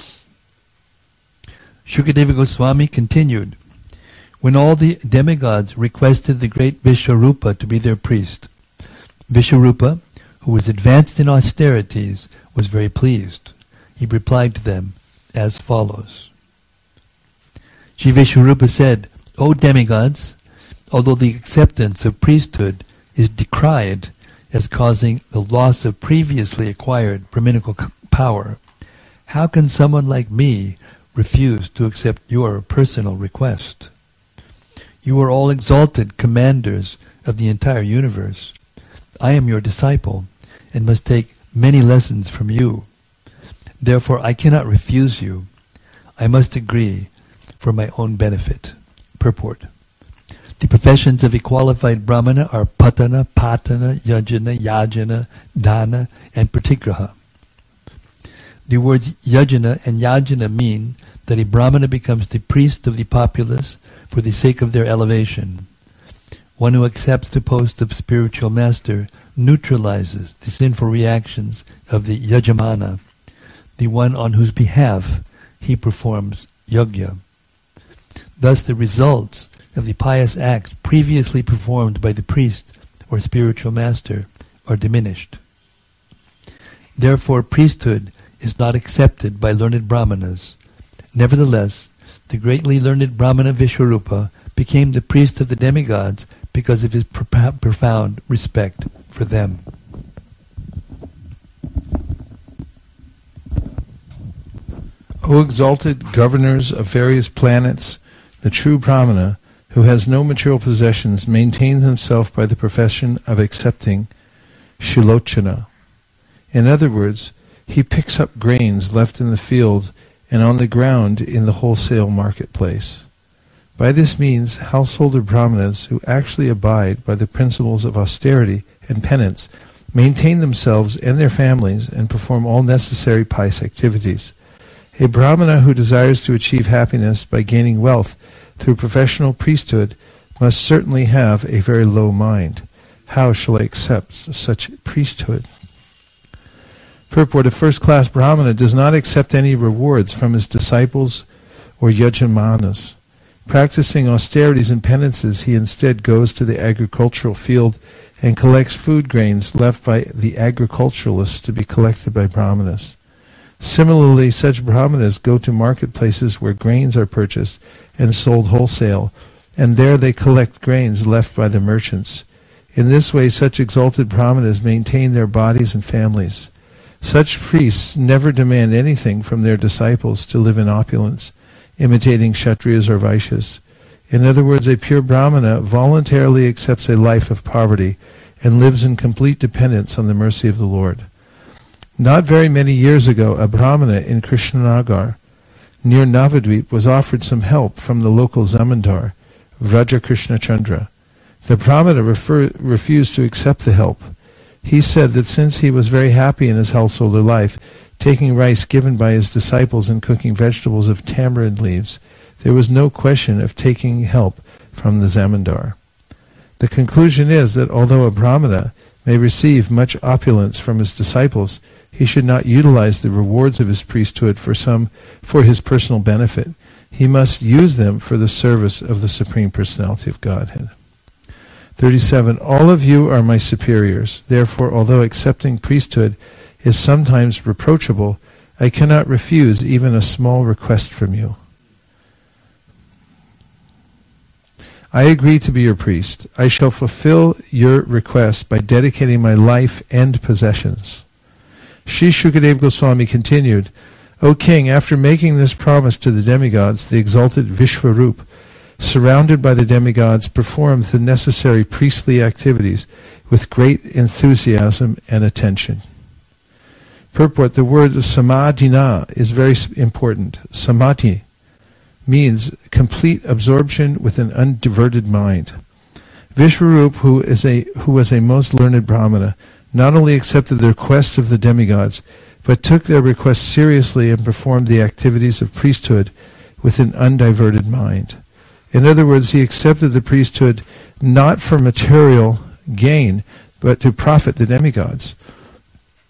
Shukadeva Goswami continued, when all the demigods requested the great Vishwarupa to be their priest, Vishwarupa, who was advanced in austerities, was very pleased. He replied to them as follows. Shri Vishwarupa said, O demigods, although the acceptance of priesthood is decried as causing the loss of previously acquired Brahminical power, how can someone like me refuse to accept your personal request? You are all exalted commanders of the entire universe. I am your disciple and must take many lessons from you. Therefore I cannot refuse you. I must agree for my own benefit. Purport. The professions of a qualified Brahmana are Patana, Patana, Yajana, Yajana, Dana, and Pratigraha. The words Yajana and Yajana mean that a Brahmana becomes the priest of the populace for the sake of their elevation. One who accepts the post of spiritual master neutralizes the sinful reactions of the Yajamana, the one on whose behalf he performs yajna. Thus the results of the pious acts previously performed by the priest or spiritual master are diminished. Therefore priesthood is not accepted by learned Brahmanas. Nevertheless, the greatly learned Brahmana Vishwarupa became the priest of the demigods because of his pro- profound respect for them. O exalted governors of various planets, the true Brahmana, who has no material possessions, maintains himself by the profession of accepting Shilochana. In other words, he picks up grains left in the field and on the ground in the wholesale marketplace. By this means, householder Brahmanas who actually abide by the principles of austerity and penance maintain themselves and their families and perform all necessary pious activities. A Brahmana who desires to achieve happiness by gaining wealth through professional priesthood must certainly have a very low mind. How shall I accept such priesthood? Purport: a first-class Brahmana does not accept any rewards from his disciples or yajamanas. Practicing austerities and penances, he instead goes to the agricultural field and collects food grains left by the agriculturalists to be collected by Brahmanas. Similarly, such Brahmanas go to marketplaces where grains are purchased and sold wholesale, and there they collect grains left by the merchants. In this way, such exalted Brahmanas maintain their bodies and families. Such priests never demand anything from their disciples to live in opulence, imitating Kshatriyas or Vaishyas. In other words, a pure Brahmana voluntarily accepts a life of poverty and lives in complete dependence on the mercy of the Lord. Not very many years ago, a Brahmana in Krishnanagar, near Navadvip, was offered some help from the local zamindar, Vraja Krishna Chandra. The Brahmana refer, refused to accept the help. He said that since he was very happy in his householder life, taking rice given by his disciples and cooking vegetables of tamarind leaves, there was no question of taking help from the zamindar. The conclusion is that although a Brahmana may receive much opulence from his disciples, he should not utilize the rewards of his priesthood for some for his personal benefit. He must use them for the service of the Supreme Personality of Godhead. thirty-seven. All of you are my superiors. Therefore, although accepting priesthood is sometimes reproachable, I cannot refuse even a small request from you. I agree to be your priest. I shall fulfill your request by dedicating my life and possessions. Shri Shukadeva Goswami continued, O king, after making this promise to the demigods, the exalted Vishwarup, surrounded by the demigods, performed the necessary priestly activities with great enthusiasm and attention. Purport: the word samadhina is very important. Samadhi means complete absorption with an undiverted mind. Vishwarup, who is a who was a most learned Brahmana, not only accepted the request of the demigods, but took their request seriously and performed the activities of priesthood with an undiverted mind. In other words, he accepted the priesthood not for material gain, but to profit the demigods.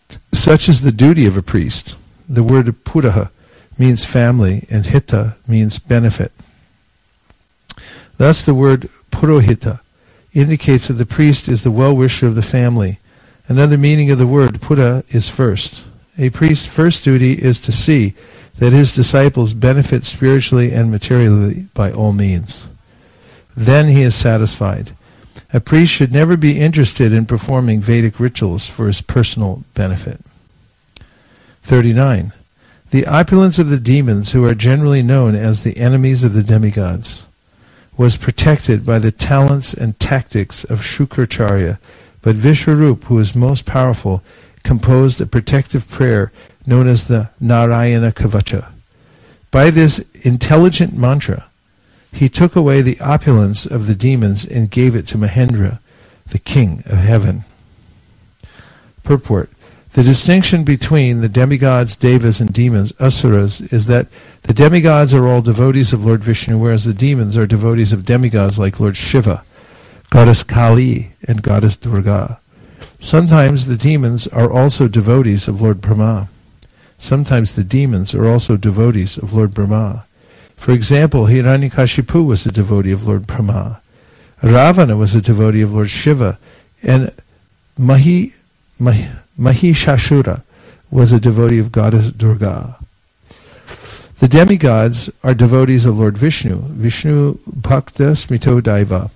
Such is the duty of a priest. The word puraha means family, and hita means benefit. Thus the word purohita indicates that the priest is the well-wisher of the family. Another meaning of the word pura is first. A priest's first duty is to see that his disciples benefit spiritually and materially by all means. Then he is satisfied. A priest should never be interested in performing Vedic rituals for his personal benefit. thirty-nine. The opulence of the demons, who are generally known as the enemies of the demigods, was protected by the talents and tactics of Shukracharya, but Vishwarup, who is most powerful, composed a protective prayer known as the Narayana Kavacha. By this intelligent mantra, he took away the opulence of the demons and gave it to Mahendra, the king of heaven. Purport. The distinction between the demigods, devas, and demons, asuras, is that the demigods are all devotees of Lord Vishnu, whereas the demons are devotees of demigods like Lord Shiva, Goddess Kali, and Goddess Durga. Sometimes the demons are also devotees of Lord Brahma. Sometimes the demons are also devotees of Lord Brahma. For example, Hiranyakashipu was a devotee of Lord Brahma. Ravana was a devotee of Lord Shiva, and Mahi, Mahi, Mahishasura was a devotee of Goddess Durga. The demigods are devotees of Lord Vishnu, Vishnu Bhakta Smito Daiva.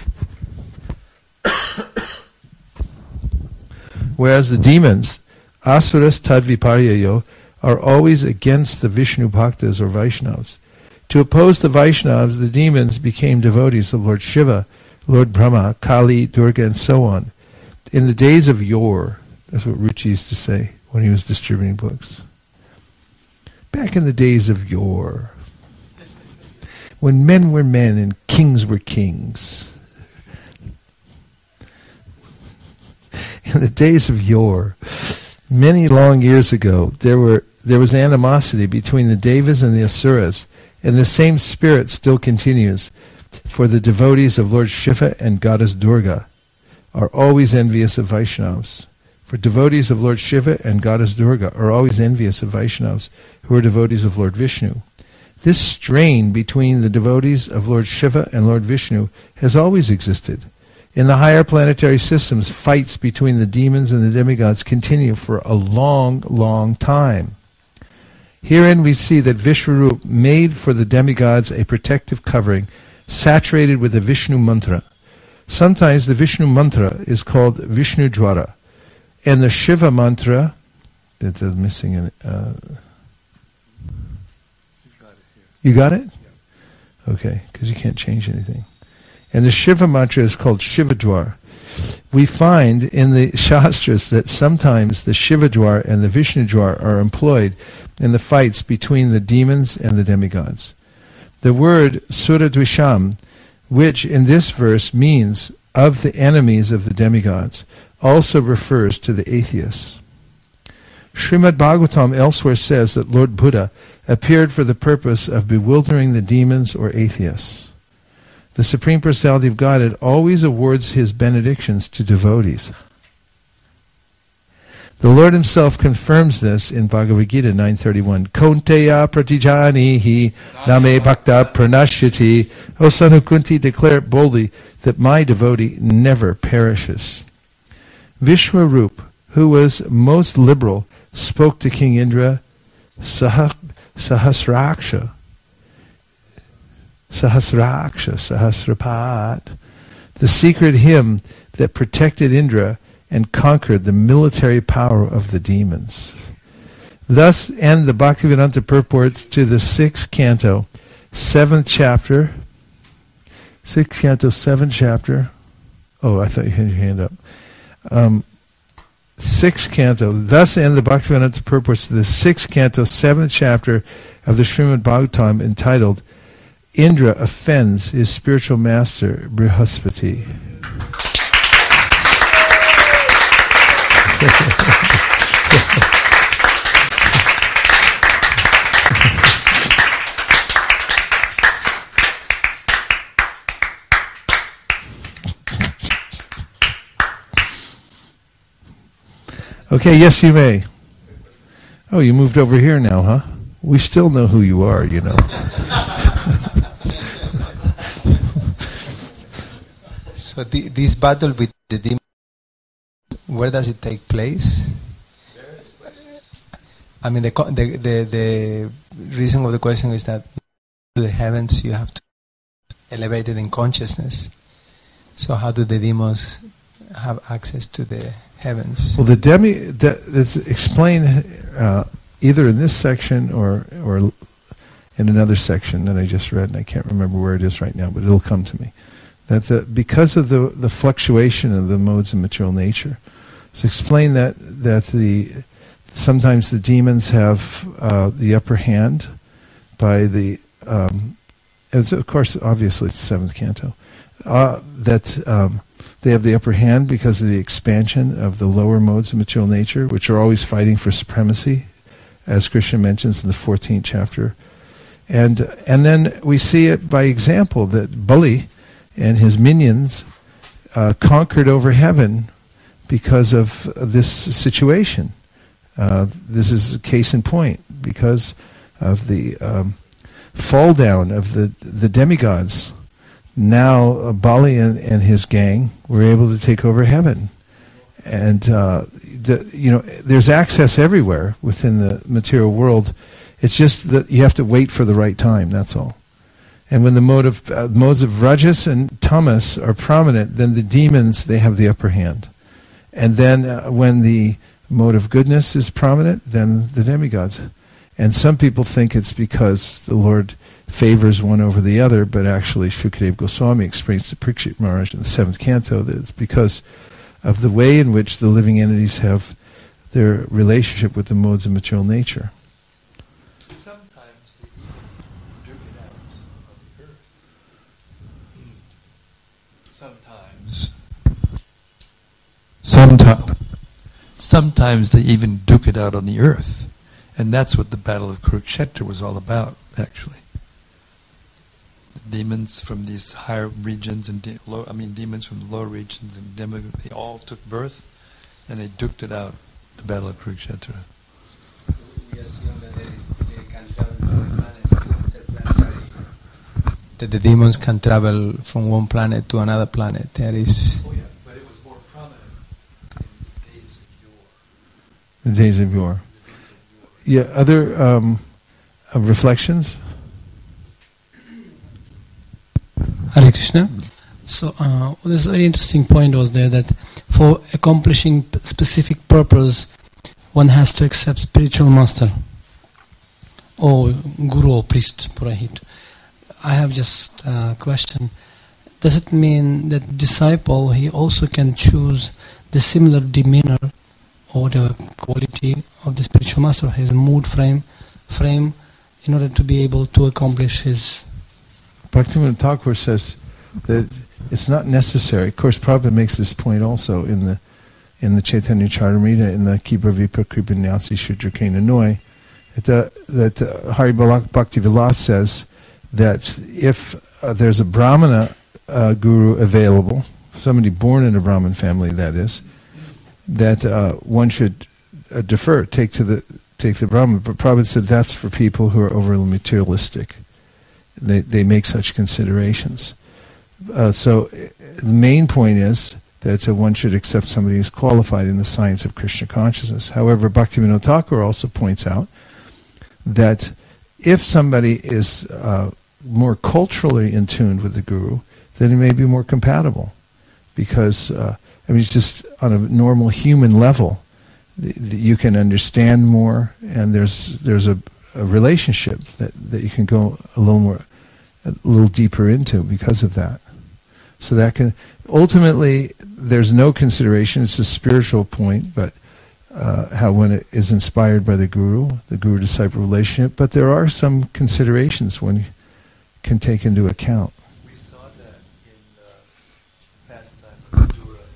Whereas the demons, Asuras Tadviparyayo, are always against the Vishnu Bhaktas or Vaishnavas. To oppose the Vaishnavas, the demons became devotees of Lord Shiva, Lord Brahma, Kali, Durga, and so on. In the days of yore, that's what Ruchi used to say when he was distributing books. Back in the days of yore, when men were men and kings were kings. In the days of yore, many long years ago, there were there was animosity between the Devas and the Asuras, and the same spirit still continues, for the devotees of Lord Shiva and Goddess Durga are always envious of Vaishnavas. For devotees of Lord Shiva and Goddess Durga are always envious of Vaishnavas, who are devotees of Lord Vishnu. This strain between the devotees of Lord Shiva and Lord Vishnu has always existed. In the higher planetary systems, fights between the demons and the demigods continue for a long, long time. Herein we see that Vishwarup made for the demigods a protective covering saturated with the Vishnu mantra. Sometimes the Vishnu mantra is called Vishnu Dwara, and the Shiva mantra, that is missing an, uh, you got it? Okay, because you can't change anything. And the Shiva mantra is called Shivadwar. We find in the Shastras that sometimes the Shivadwar and the Vishnudwar are employed in the fights between the demons and the demigods. The word Suradvisham, which in this verse means of the enemies of the demigods, also refers to the atheists. Srimad Bhagavatam elsewhere says that Lord Buddha appeared for the purpose of bewildering the demons or atheists. The Supreme Personality of Godhead always awards his benedictions to devotees. The Lord himself confirms this in Bhagavad Gita nine thirty-one. Konteya pratijanihi name bhakta pranashyati. O son of Kunti, declare it boldly that my devotee never perishes. Vishwarup, who was most liberal, spoke to King Indra, Sah- Sahasraksha, Sahasraksha, Sahasrapat, the secret hymn that protected Indra and conquered the military power of the demons. Thus end the Bhaktivedanta purports to the sixth canto, seventh chapter, sixth canto, seventh chapter. Oh, I thought you had your hand up. Um, sixth canto. Thus end the Bhaktivedanta purports to the sixth canto, seventh chapter of the Srimad Bhagavatam, entitled Indra offends his spiritual master Brihaspati. Okay, yes, you may. Oh, you moved over here now, huh? We still know who you are, you know. So the, this battle with the demon, where does it take place? I mean, the, the the the reason of the question is that to the heavens you have to elevate it in consciousness. So how do the demons have access to the heavens? Well, the demi that is explained uh, either in this section or or in another section that I just read, and I can't remember where it is right now, but it'll come to me. That the, because of the the fluctuation of the modes of material nature, it's explained that that the sometimes the demons have uh, the upper hand by the um, it's of course obviously it's the seventh canto uh, that um, they have the upper hand because of the expansion of the lower modes of material nature, which are always fighting for supremacy, as Krishna mentions in the fourteenth chapter, and and then we see it by example that Bali and his minions uh, conquered over heaven because of this situation. Uh, this is a case in point because of the um, fall down of the the demigods. Now uh, Bali and, and his gang were able to take over heaven, and uh, the, you know there's access everywhere within the material world. It's just that you have to wait for the right time. That's all. And when the mode of, uh, modes of Rajas and Tamas are prominent, then the demons, they have the upper hand. And then uh, when the mode of goodness is prominent, then the demigods. And some people think it's because the Lord favors one over the other, but actually Shukadeva Goswami explains to Parikshit Maharaj in the seventh canto that it's because of the way in which the living entities have their relationship with the modes of material nature. Sometimes, sometimes they even duke it out on the earth, and that's what the Battle of Kurukshetra was all about, actually. The demons from these higher regions and de- low, I mean demons from the lower regions and demi- they all took birth, and they duked it out. The Battle of Kurukshetra. So we assume that they can travel from planets interplanetary. That the demons can travel from one planet to another planet. There is. Oh yeah, but it was more prominent in the days of yore. The days of yore. Yeah, other um, uh, reflections? Hare Krishna. So uh, this very interesting point was there that for accomplishing p- specific purpose, one has to accept spiritual master or guru or priest, Purahit. I have just a question. Does it mean that disciple, he also can choose the similar demeanor or the quality of the spiritual master, his mood frame, frame, in order to be able to accomplish his... Bhaktivinoda Thakur says that it's not necessary. Of course, Prabhupada makes this point also in the in the Chaitanya Charitamrita, in the Kipa Vipa Kripa Nyasi Shudra Kena Noi, that, uh, that uh, Hari Bhakti Vilas says that if uh, there's a Brahmana uh, guru available, somebody born in a Brahmin family, that is, that uh, one should uh, defer, take to the take the Brahman. But Prabhupada said that's for people who are overly materialistic. They they make such considerations. Uh, so uh, the main point is that uh, one should accept somebody who's qualified in the science of Krishna consciousness. However, Bhaktivinoda Thakur also points out that if somebody is uh, more culturally in tune with the guru, then it may be more compatible. Because, uh, I mean, it's just on a normal human level, th- th- you can understand more, and there's there's a, a relationship that, that you can go a little more, a little deeper into because of that. So that can, ultimately, there's no consideration, it's a spiritual point, but uh, how one is inspired by the guru, the guru-disciple relationship, but there are some considerations one can take into account. We saw that in uh, pastime of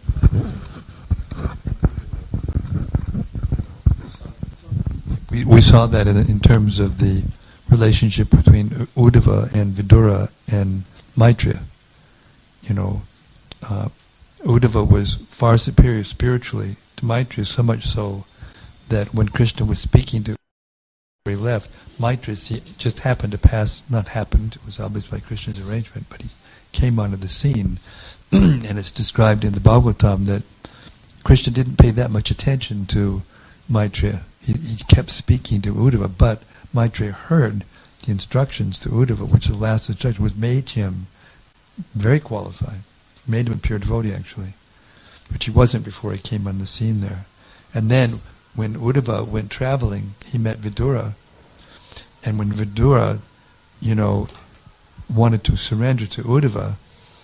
Vidura. We, we saw that in, in terms of the relationship between Uddhava and Vidura and Maitreya. You know, uh, Uddhava was far superior spiritually to Maitreya, so much so that when Krishna was speaking to he left, Maitreya just happened to pass, not happened, it was obviously by Krishna's arrangement, but he came onto the scene. And it's described in the Bhagavatam that Krishna didn't pay that much attention to Maitreya. He, he kept speaking to Uddhava, but Maitreya heard the instructions to Uddhava, which the last instruction was made him very qualified, made him a pure devotee actually, which he wasn't before he came on the scene there. And then when Uddhava went traveling, he met Vidura, and when Vidura, you know, wanted to surrender to Uddhava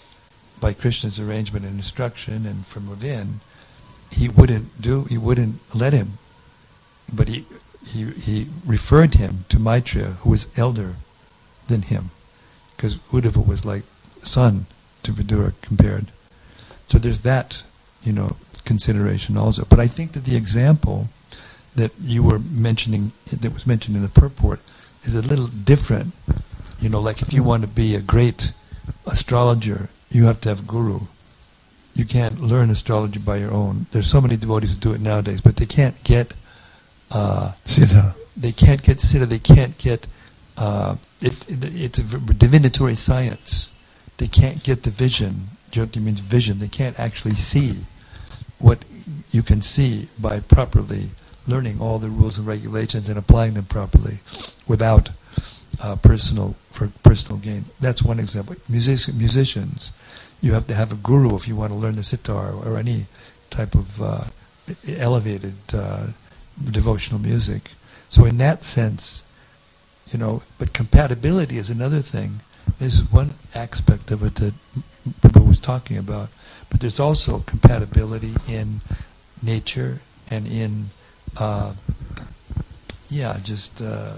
by Krishna's arrangement and instruction and from within, he wouldn't do, he wouldn't let him. But he he he referred him to Maitreya, who was elder than him, because Uddhava was like son to Vidura compared. So there's that, you know, consideration also. But I think that the example that you were mentioning, that was mentioned in the purport, is a little different. You know, like if you want to be a great astrologer, you have to have a guru. You can't learn astrology by your own. There's so many devotees who do it nowadays, but they can't get uh, Siddha. They can't get Siddha. They can't get uh, it, it. It's a divinatory science. They can't get the vision. Jyoti means vision. They can't actually see what you can see by properly learning all the rules and regulations and applying them properly without uh, personal for personal gain. That's one example. Music, musicians, you have to have a guru if you want to learn the sitar or any type of uh, elevated uh, devotional music. So in that sense, you know, but compatibility is another thing. This is one aspect of it that Prabhupada was talking about. But there's also compatibility in nature and in, uh, yeah, just uh,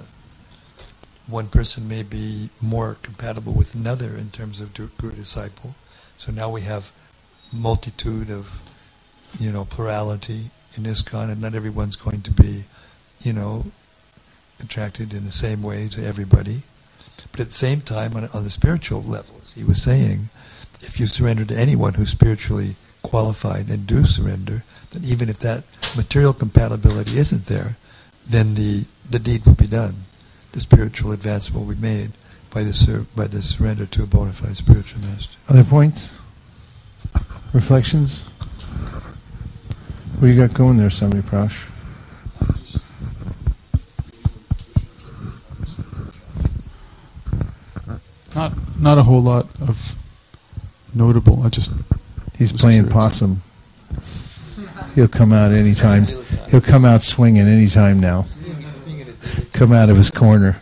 one person may be more compatible with another in terms of guru-disciple. So now we have multitude of, you know, plurality in ISKCON, and not everyone's going to be, you know, attracted in the same way to everybody. But at the same time, on, on the spiritual level, as he was saying, if you surrender to anyone who's spiritually qualified and do surrender, then even if that material compatibility isn't there, then the, the deed will be done. The spiritual advancement will be made by the sur- by the surrender to a bona fide spiritual master. Other points? Reflections? What do you got going there, Swami Prash? Not not a whole lot of notable. I just he's playing curious. Possum. He'll come out anytime. He'll come out swinging anytime now. Come out of his corner.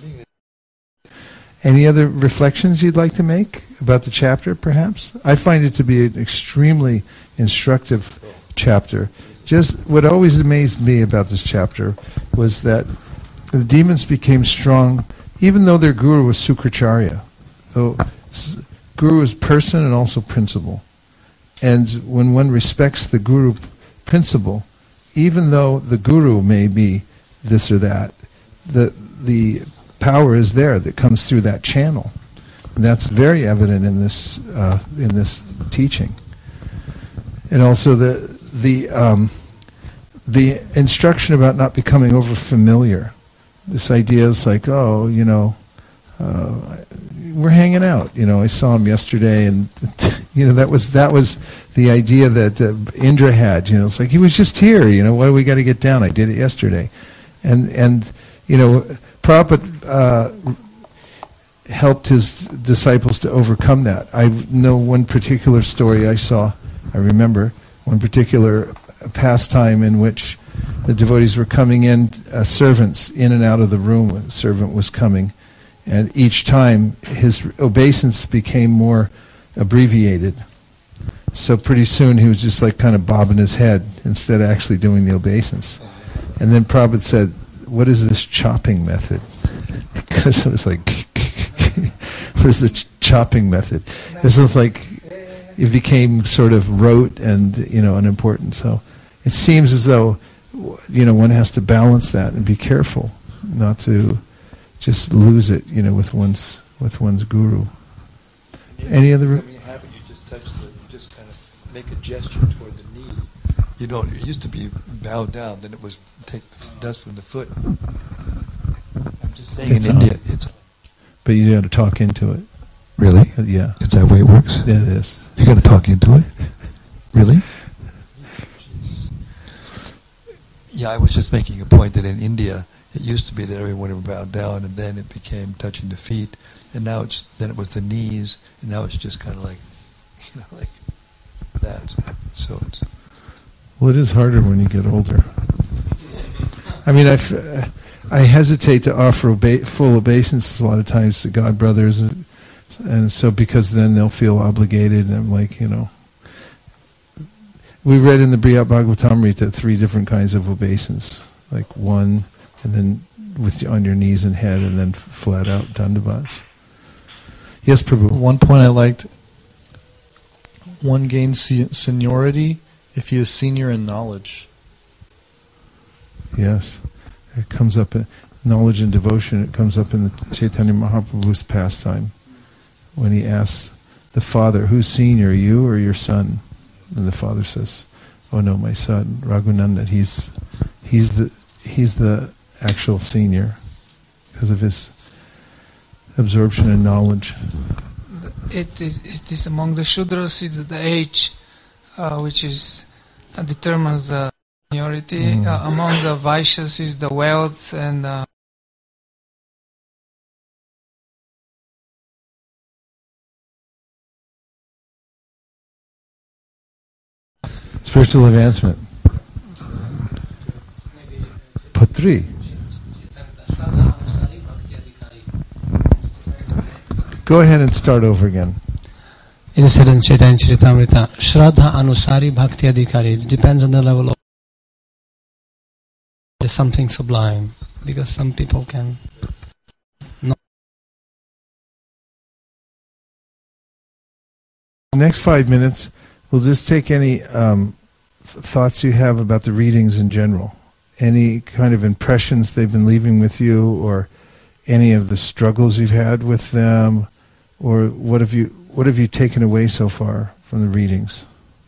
Any other reflections you'd like to make about the chapter, perhaps? I find it to be an extremely instructive chapter. Just what always amazed me about this chapter was that the demons became strong even though their guru was Sukracharya. So, guru is person and also principle. And when one respects the guru principle, even though the guru may be this or that, the the power is there that comes through that channel. And that's very evident in this uh, in this teaching. And also the the um, the instruction about not becoming over familiar. This idea is like, oh, you know, uh, we're hanging out. You know, I saw him yesterday, and you know that was that was the idea that uh, Indra had. You know, it's like he was just here. You know, why do we got to get down? I did it yesterday, and and you know, Prabhupada uh, helped his disciples to overcome that. I know one particular story I saw. I remember one particular pastime in which the devotees were coming in, uh, servants in and out of the room. A servant was coming, and each time his obeisance became more abbreviated. So pretty soon he was just like kind of bobbing his head instead of actually doing the obeisance. And then Prabhupada said, "What is this chopping method?" Because it was like, what is the ch- chopping method? This was like, it became sort of rote and, you know, unimportant. So it seems as though, you know, one has to balance that and be careful not to just lose it, you know, with one's with one's guru. Any other? I mean, you have it, you just touch the, you just kind of make a gesture toward the knee. You don't. It used to be bow down, then it was take the dust from the foot. I'm just saying It's in on. India, it's But you got to talk into it. really. Uh, yeah, Is that the way it works? it is. You got to talk into it. Really? Yeah, I was just making a point that in India, it used to be that everyone would bow down, and then it became touching the feet, and now it's then it was the knees, and now it's just kind of like, you know, like that. So it's Well, it is harder when you get older. I mean, I, f- I hesitate to offer obe- full obeisances a lot of times to God brothers, and, and so because then they'll feel obligated, and I'm like, you know. We read in the Brihad Bhagavatamrita three different kinds of obeisance, like one, and then with on your knees and head, and then f- flat out dandavats. Yes, Prabhu. One point I liked, one gains se- seniority if he is senior in knowledge. Yes, it comes up in knowledge and devotion. It comes up in the Chaitanya Mahaprabhu's pastime when he asks the father, "Who's senior, you or your son?" And the father says, "Oh no, my son, Raghunandan. He's he's the he's the actual senior because of his absorption in knowledge." It is, it is among the Shudras, it's the age uh, which is uh, determines the seniority. Mm. Uh, among the Vaishyas is the wealth and uh, Spiritual advancement. Putri. Go ahead and start over again. It is said in Chaitanya Charitamrita, Shraddha Anusari Bhakti Adhikari. It depends on the level of there's something sublime, because some people can not. Next five minutes, we'll just take any um, th- thoughts you have about the readings in general. Any kind of impressions they've been leaving with you, or any of the struggles you've had with them, or what have you what have you taken away so far from the readings?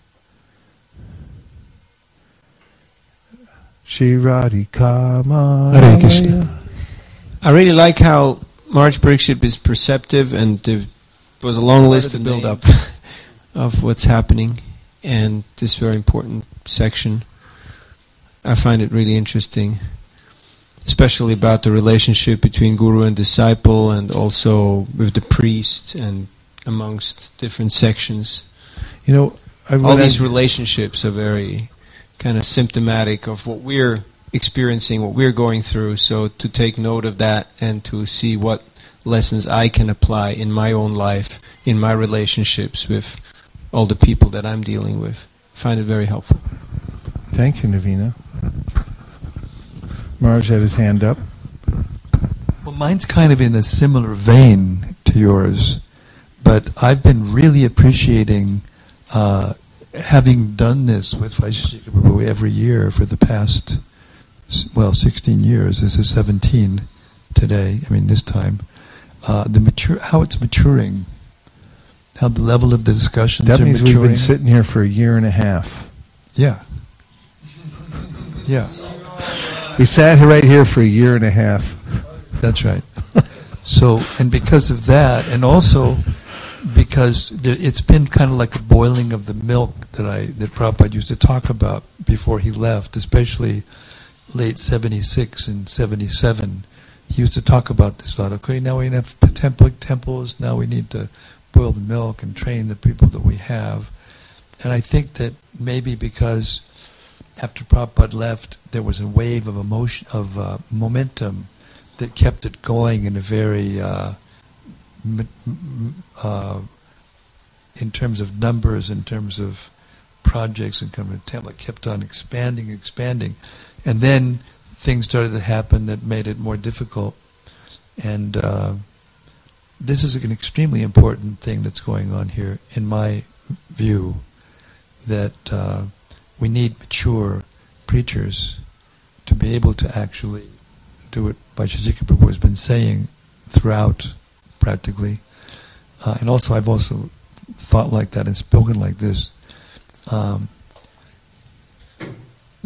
Shri Radhika Maya. Hare Krishna. I really like how Maharaj Parikshit is perceptive, and there was a long list of build up of what's happening, and this very important section. I find it really interesting, especially about the relationship between guru and disciple, and also with the priest and amongst different sections. You know, I all these I, relationships are very kind of symptomatic of what we're experiencing, what we're going through. So to take note of that and to see what lessons I can apply in my own life, in my relationships with all the people that I'm dealing with, I find it very helpful. Thank you, Navina. Maharaj had his hand up. Well, mine's kind of in a similar vein to yours, but I've been really appreciating uh, having done this with Vaisheshika Prabhu every year for the past, well, sixteen years. This is seventeen today, I mean this time. Uh, the mature, how it's maturing, how the level of the discussions That are means maturing. we've been sitting here for a year and a half. Yeah. Yeah. We sat here right here for a year and a half. That's right. So, and because of that, and also because there, it's been kind of like a boiling of the milk that I that Prabhupada used to talk about before he left, especially late seventy-six and seventy-seven. He used to talk about this a lot. Okay, now we have temple, temples, now we need to boil the milk and train the people that we have. And I think that maybe because after Prabhupada left, there was a wave of emotion, of uh, momentum that kept it going in a very, uh, m- m- uh, in terms of numbers, in terms of projects, and kind of temple, it kept on expanding, expanding, and then things started to happen that made it more difficult. And uh, this is an extremely important thing that's going on here, in my view, that uh, we need mature preachers to be able to actually do what Vaisheshika Prabhu has been saying throughout, practically. Uh, and also, I've also thought like that and spoken like this. Um,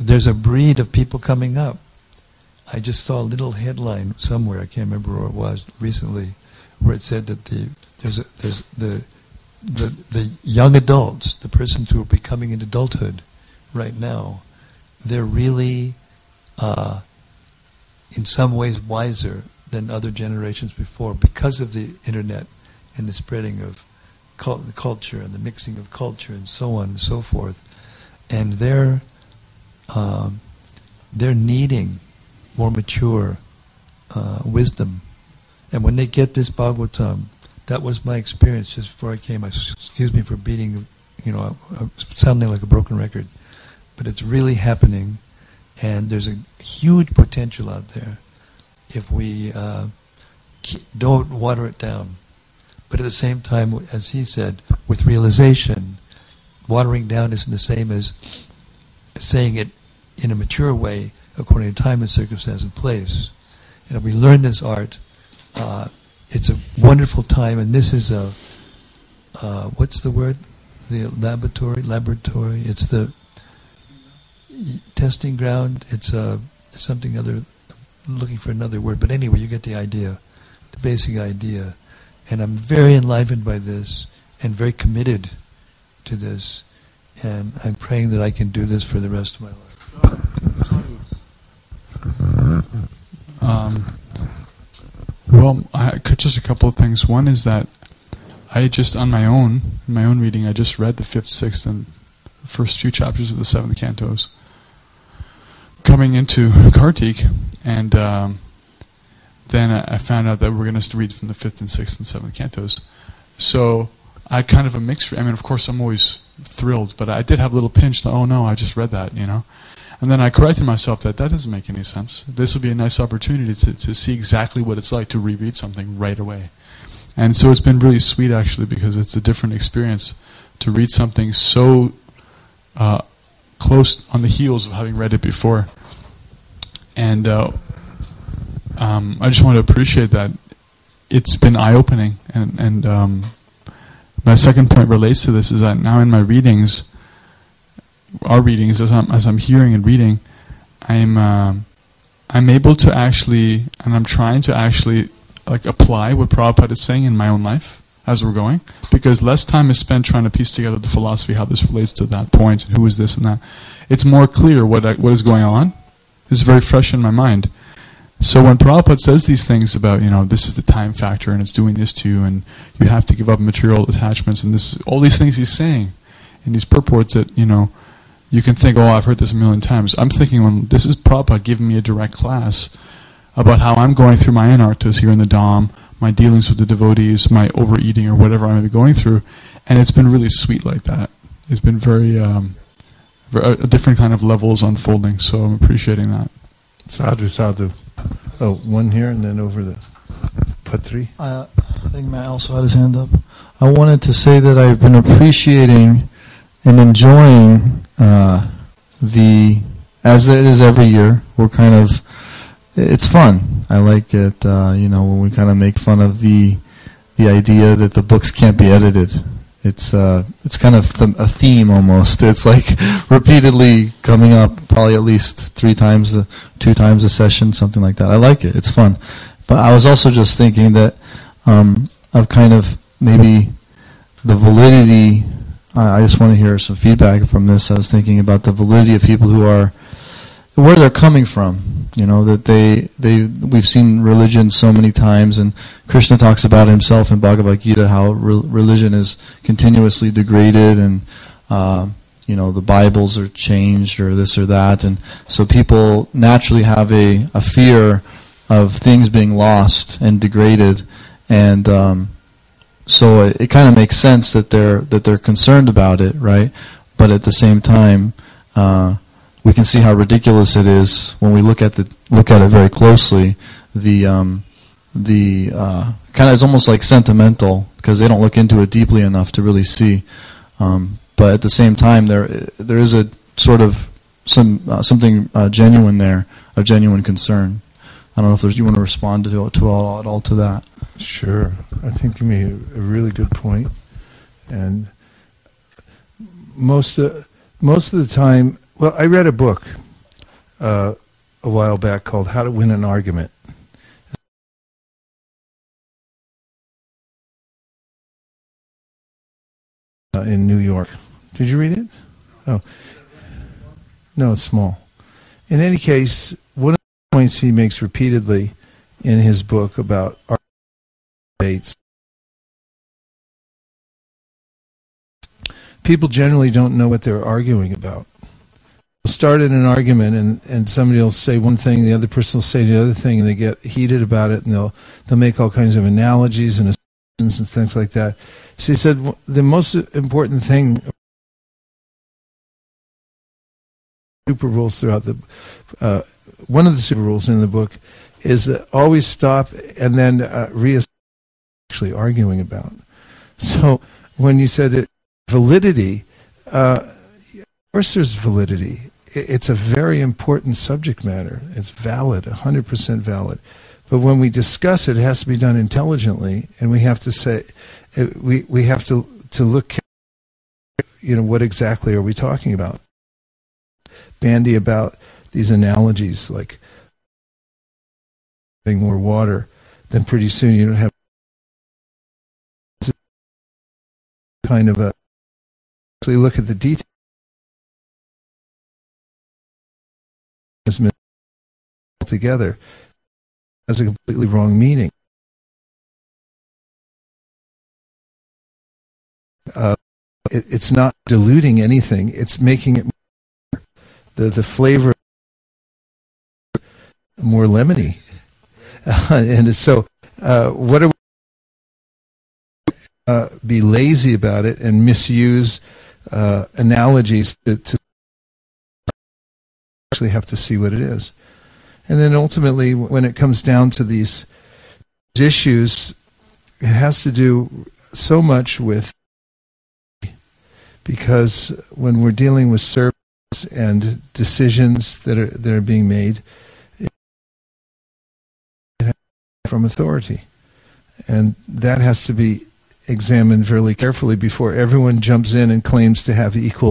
there's a breed of people coming up. I just saw a little headline somewhere, I can't remember where it was recently, where it said that the there's a, there's the the the young adults, the persons who are becoming in adulthood right now, they're really uh, in some ways wiser than other generations before because of the internet and the spreading of cult- the culture and the mixing of culture and so on and so forth, and they're um, they're needing more mature uh, wisdom. And when they get this Bhagavatam, that was my experience just before I came. I, excuse me for beating, you know, uh, sounding like a broken record, but it's really happening, and there's a huge potential out there if we uh, don't water it down. But at the same time, as he said, with realization, watering down isn't the same as saying it in a mature way according to time and circumstance and place. And if we learn this art, uh, it's a wonderful time, and this is a, uh, what's the word? The laboratory, laboratory, it's the testing ground, it's uh, something other, I'm looking for another word, but anyway, you get the idea, the basic idea. And I'm very enlivened by this, and very committed to this, and I'm praying that I can do this for the rest of my life. Um, well, I could just a couple of things. One is that I just, on my own, in my own reading, I just read the fifth, sixth, and first few chapters of the seventh cantos, coming into Kartik, and um, then I found out that we're going to read from the fifth and sixth and seventh cantos. So I had kind of a mixed. I mean, of course, I'm always thrilled, but I did have a little pinch that, oh no, I just read that, you know. And then I corrected myself that that doesn't make any sense. This will be a nice opportunity to, to see exactly what it's like to reread something right away. And so it's been really sweet, actually, because it's a different experience to read something so uh, close on the heels of having read it before. And uh, um, I just want to appreciate that. It's been eye-opening. And, and um, my second point relates to this, is that now in my readings, our readings, as I'm, as I'm hearing and reading, I'm uh, I'm able to actually, and I'm trying to actually like apply what Prabhupada is saying in my own life as we're going, because less time is spent trying to piece together the philosophy, how this relates to that point, and who is this and that. It's more clear what I, what is going on. It's very fresh in my mind. So when Prabhupada says these things about, you know, this is the time factor and it's doing this to you, and you have to give up material attachments, and this, all these things he's saying in these purports that, you know, you can think, oh, I've heard this a million times. I'm thinking, well, this is Prabhupada giving me a direct class about how I'm going through my anarthas here in the Dham, my dealings with the devotees, my overeating or whatever I may be going through. And it's been really sweet like that. It's been very, um, very a different kind of levels unfolding, so I'm appreciating that. Sadhu, sadhu. Oh, one here and then over the Patri. Uh, I think Matt also had his hand up. I wanted to say that I've been appreciating and enjoying uh, the, as it is every year, we're kind of, it's fun. I like it, uh, you know, when we kind of make fun of the the idea that the books can't be edited. It's uh, it's kind of th- a theme almost. It's like repeatedly coming up, probably at least three times, a, two times a session, something like that. I like it. It's fun. But I was also just thinking that um, of kind of maybe the validity. I just want to hear some feedback from this. I was thinking about the validity of people who are, where they're coming from. You know, that they, they we've seen religion so many times, and Krishna talks about himself in Bhagavad Gita, how re- religion is continuously degraded, and, uh, you know, the Bibles are changed, or this or that, and so people naturally have a, a fear of things being lost and degraded, and um, so it, it kind of makes sense that they're that they're concerned about it, right? But at the same time, uh, we can see how ridiculous it is when we look at the look at it very closely. The um, the uh, kind of is almost like sentimental, because they don't look into it deeply enough to really see. Um, but at the same time, there there is a sort of some uh, something uh, genuine there, a genuine concern. I don't know if there's, you want to respond to to all at all to that. Sure, I think you made a really good point, and most uh, most of the time, well, I read a book uh, a while back called How to Win an Argument. Uh, in New York. Did you read it? Oh. No, it's small. In any case, one of the points he makes repeatedly in his book about debates, people generally don't know what they're arguing about. They'll start in an argument, and, and somebody will say one thing, the other person will say the other thing, and they get heated about it, and they'll they'll make all kinds of analogies and assumptions and things like that. So he said the most important thing, super rules throughout the, uh, one of the super rules in the book is that always stop and then uh, reassess what you're actually arguing about. So when you said it, validity, uh, of course there's validity. It's a very important subject matter. It's valid, one hundred percent valid. But when we discuss it, it has to be done intelligently, and we have to say, we we have to to look, you know, what exactly are we talking about? Bandy about these analogies like getting more water, then pretty soon you don't have kind of a. Actually, look at the details. Together has a completely wrong meaning. Uh, it, it's not diluting anything. It's making it more, the the flavor more lemony. Uh, and so, uh, what are we uh, be lazy about it and misuse uh, analogies to, to actually have to see what it is. And then ultimately, when it comes down to these issues, it has to do so much with, because when we're dealing with service and decisions that are that are being made, it has from authority, and that has to be examined very carefully before everyone jumps in and claims to have equal.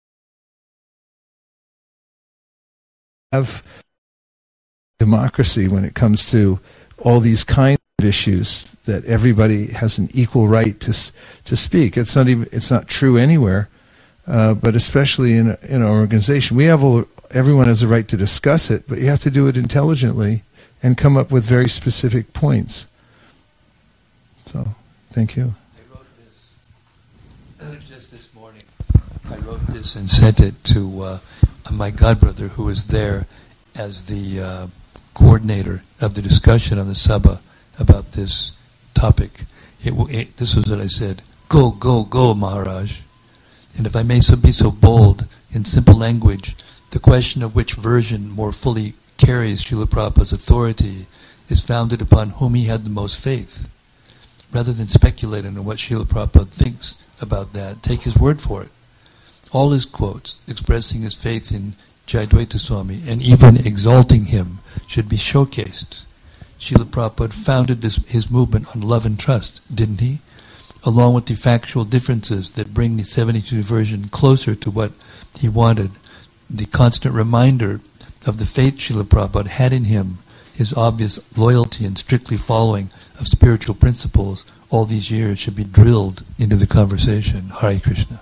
Have democracy when it comes to all these kinds of issues, that everybody has an equal right to to speak. It's not even it's not true anywhere, uh, but especially in a, in our organization, we have all, everyone has a right to discuss it, but you have to do it intelligently and come up with very specific points. So, thank you. I wrote this just this morning. I wrote this and sent it to uh, my godbrother, who was there as the uh, coordinator of the discussion on the Sabha about this topic. It, it, this was what I said: "Go, go, go, Maharaj." And if I may so be so bold, in simple language, the question of which version more fully carries Srila Prabhupada's authority is founded upon whom he had the most faith. Rather than speculating on what Srila Prabhupada thinks about that, take his word for it. All his quotes expressing his faith in Jayadvaita Swami and even exalting him should be showcased. Srila Prabhupada founded this, his movement on love and trust, didn't he? Along with the factual differences that bring the seventy-two version closer to what he wanted, the constant reminder of the faith Srila Prabhupada had in him, his obvious loyalty and strictly following of spiritual principles all these years should be drilled into the conversation. Hare Krishna.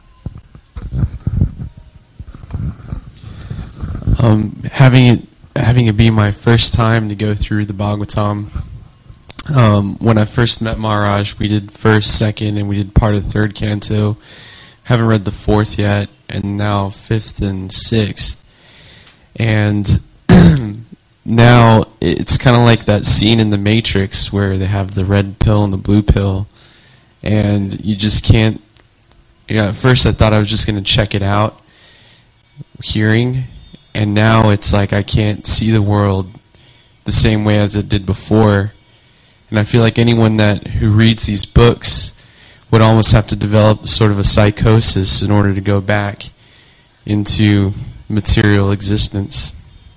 Um, having it having it be my first time to go through the Bhagavatam, um, when I first met Maharaj, we did first, second, and we did part of the third canto. Haven't read the fourth yet, and now fifth and sixth. And now it's kind of like that scene in The Matrix where they have the red pill and the blue pill, and you just can't. You know, at first I thought I was just going to check it out, hearing. And now it's like I can't see the world the same way as it did before. And I feel like anyone that who reads these books would almost have to develop sort of a psychosis in order to go back into material existence.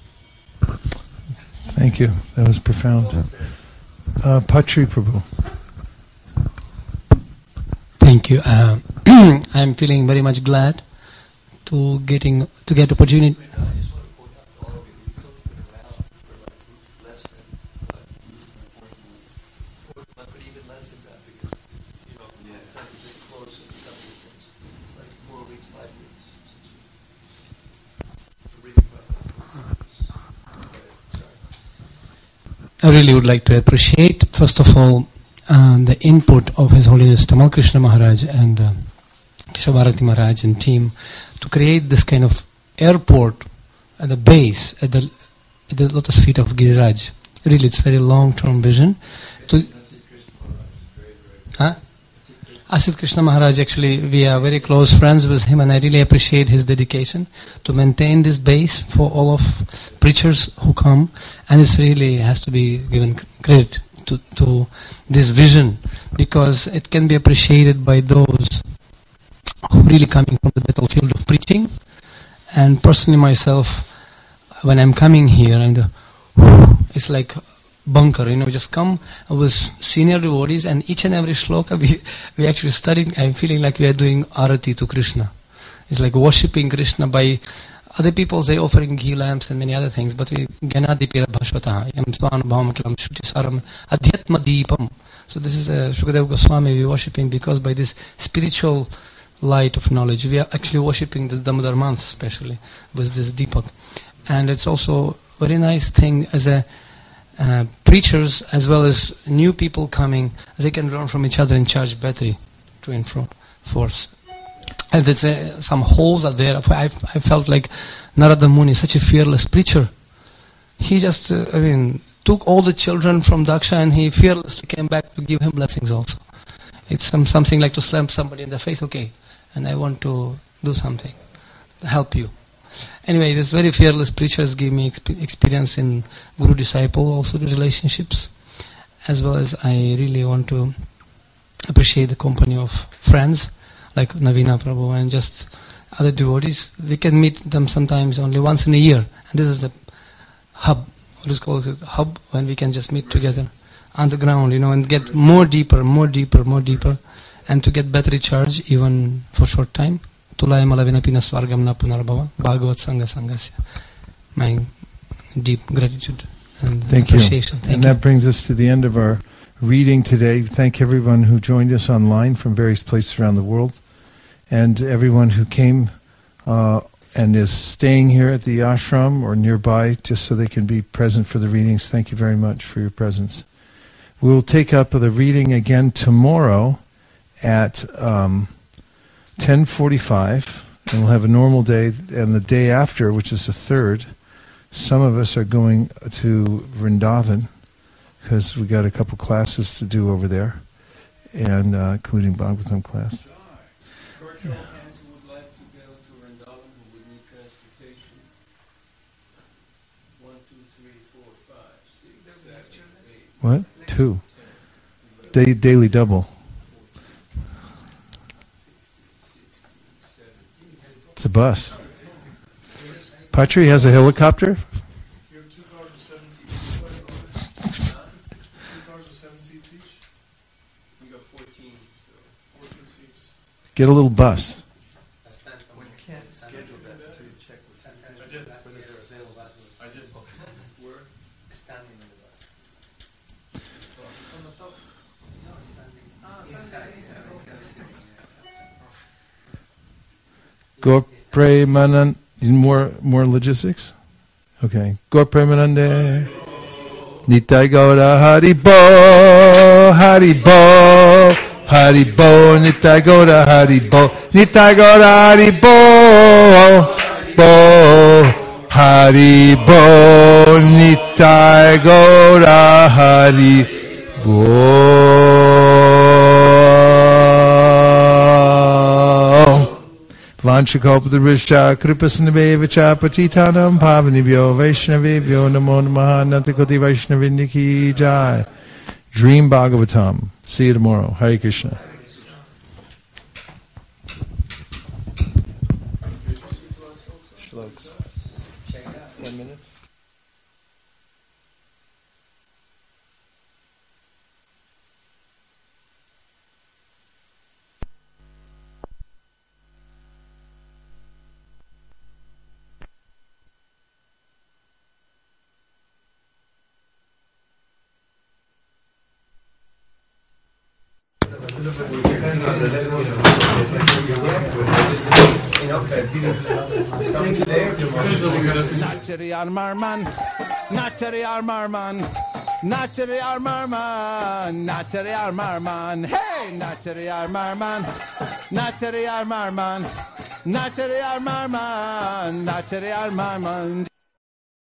Thank you. That was profound. Uh, Patri Prabhu. Thank you. Uh, I'm feeling very much glad to getting to get opportunity. I really would like to appreciate, first of all, uh, the input of His Holiness Tamal Krishna Maharaj and uh, Keshavarati Maharaj and team to create this kind of airport at the base, at the, at the lotus feet of Giriraj. Really, it's very long-term vision. To, huh? Asit Krishna Maharaj, actually, we are very close friends with him, and I really appreciate his dedication to maintain this base for all of preachers who come, and it's really has to be given credit to, to this vision, because it can be appreciated by those who really coming from the battlefield of preaching. And personally myself, when I'm coming here, and it's like bunker, you know, just come with senior devotees, and each and every shloka we, we actually studying, I'm feeling like we are doing arati to Krishna. It's like worshipping Krishna by other people, they offering ghee lamps and many other things, but we Gyanadipira Bhashvataha, Yam Svanubhavam Kilam Shutisaram Adhyatma Deepam. So this is a Shukadeva Goswami we worshipping, because by this spiritual light of knowledge, we are actually worshipping this Damodar month, especially with this Deepak. And it's also a very nice thing as a Uh, preachers as well as new people coming, they can learn from each other and charge battery to and fro force. And it's uh, some holes are there. I, I felt like Narada Muni, such a fearless preacher. He just, uh, I mean, took all the children from Daksha, and he fearlessly came back to give him blessings also. It's some, something like to slam somebody in the face, okay, and I want to do something, help you. Anyway, this very fearless preachers give me exp- experience in guru-disciple, also the relationships, as well as I really want to appreciate the company of friends like Navina Prabhu and just other devotees. We can meet them sometimes only once in a year, and this is a hub, what is called a hub, when we can just meet together on the ground, you know, and get more deeper, more deeper, more deeper, and to get better recharge even for short time. Tulaya Malavinapina Swargam na Punarbhava, Bhagavat Sangha Sangasya. My deep gratitude and Thank appreciation. You. Thank and you. that brings us to the end of our reading today. Thank everyone who joined us online from various places around the world, and everyone who came uh, and is staying here at the ashram or nearby just so they can be present for the readings. Thank you very much for your presence. We will take up the reading again tomorrow at Um, ten forty-five, and we'll have a normal day, and the day after, which is the third, some of us are going to Vrindavan, because we got a couple classes to do over there, and uh, including Bhagavatam class. Short show of hands who would like to go to Vrindavan, who would need transportation. One, two, three, four, five, six, seven, eight. What? Two. Da- daily double. It's a bus. Patri has a helicopter? You have two cars with seven seats. Two cars with seven seats each? We got fourteen, so fourteen seats. Get a little bus. When you can't schedule that until you check with sometimes I did. whether they're available. I did. Where? Standing in the bus. On the top? No, standing. Ah, standing. Gaur Premanand, more more logistics? Okay. Gaur Premanande. Nitai Gaura Haribo, Haribo, Haribo, Nitai Gaura Haribo, Nitai Gaura Haribo, Bo, Haribo, Nitai Gaura Haribo. Vanchakalpadrishya kripasnavevacha patitanam pavanibhyo vaishnavebhyo namo namaha nantakoti vaishnavindiki jai. Dream Bhagavatam. See you tomorrow. Hare Krishna. Shlokas. Ten minutes. Natchery Armarman, Natchery Armarman, Natchery Armarman, Natchery Armarman, hey, Natchery Armarman, Natchery Armarman, Natchery Armarman, Natchery Armarman.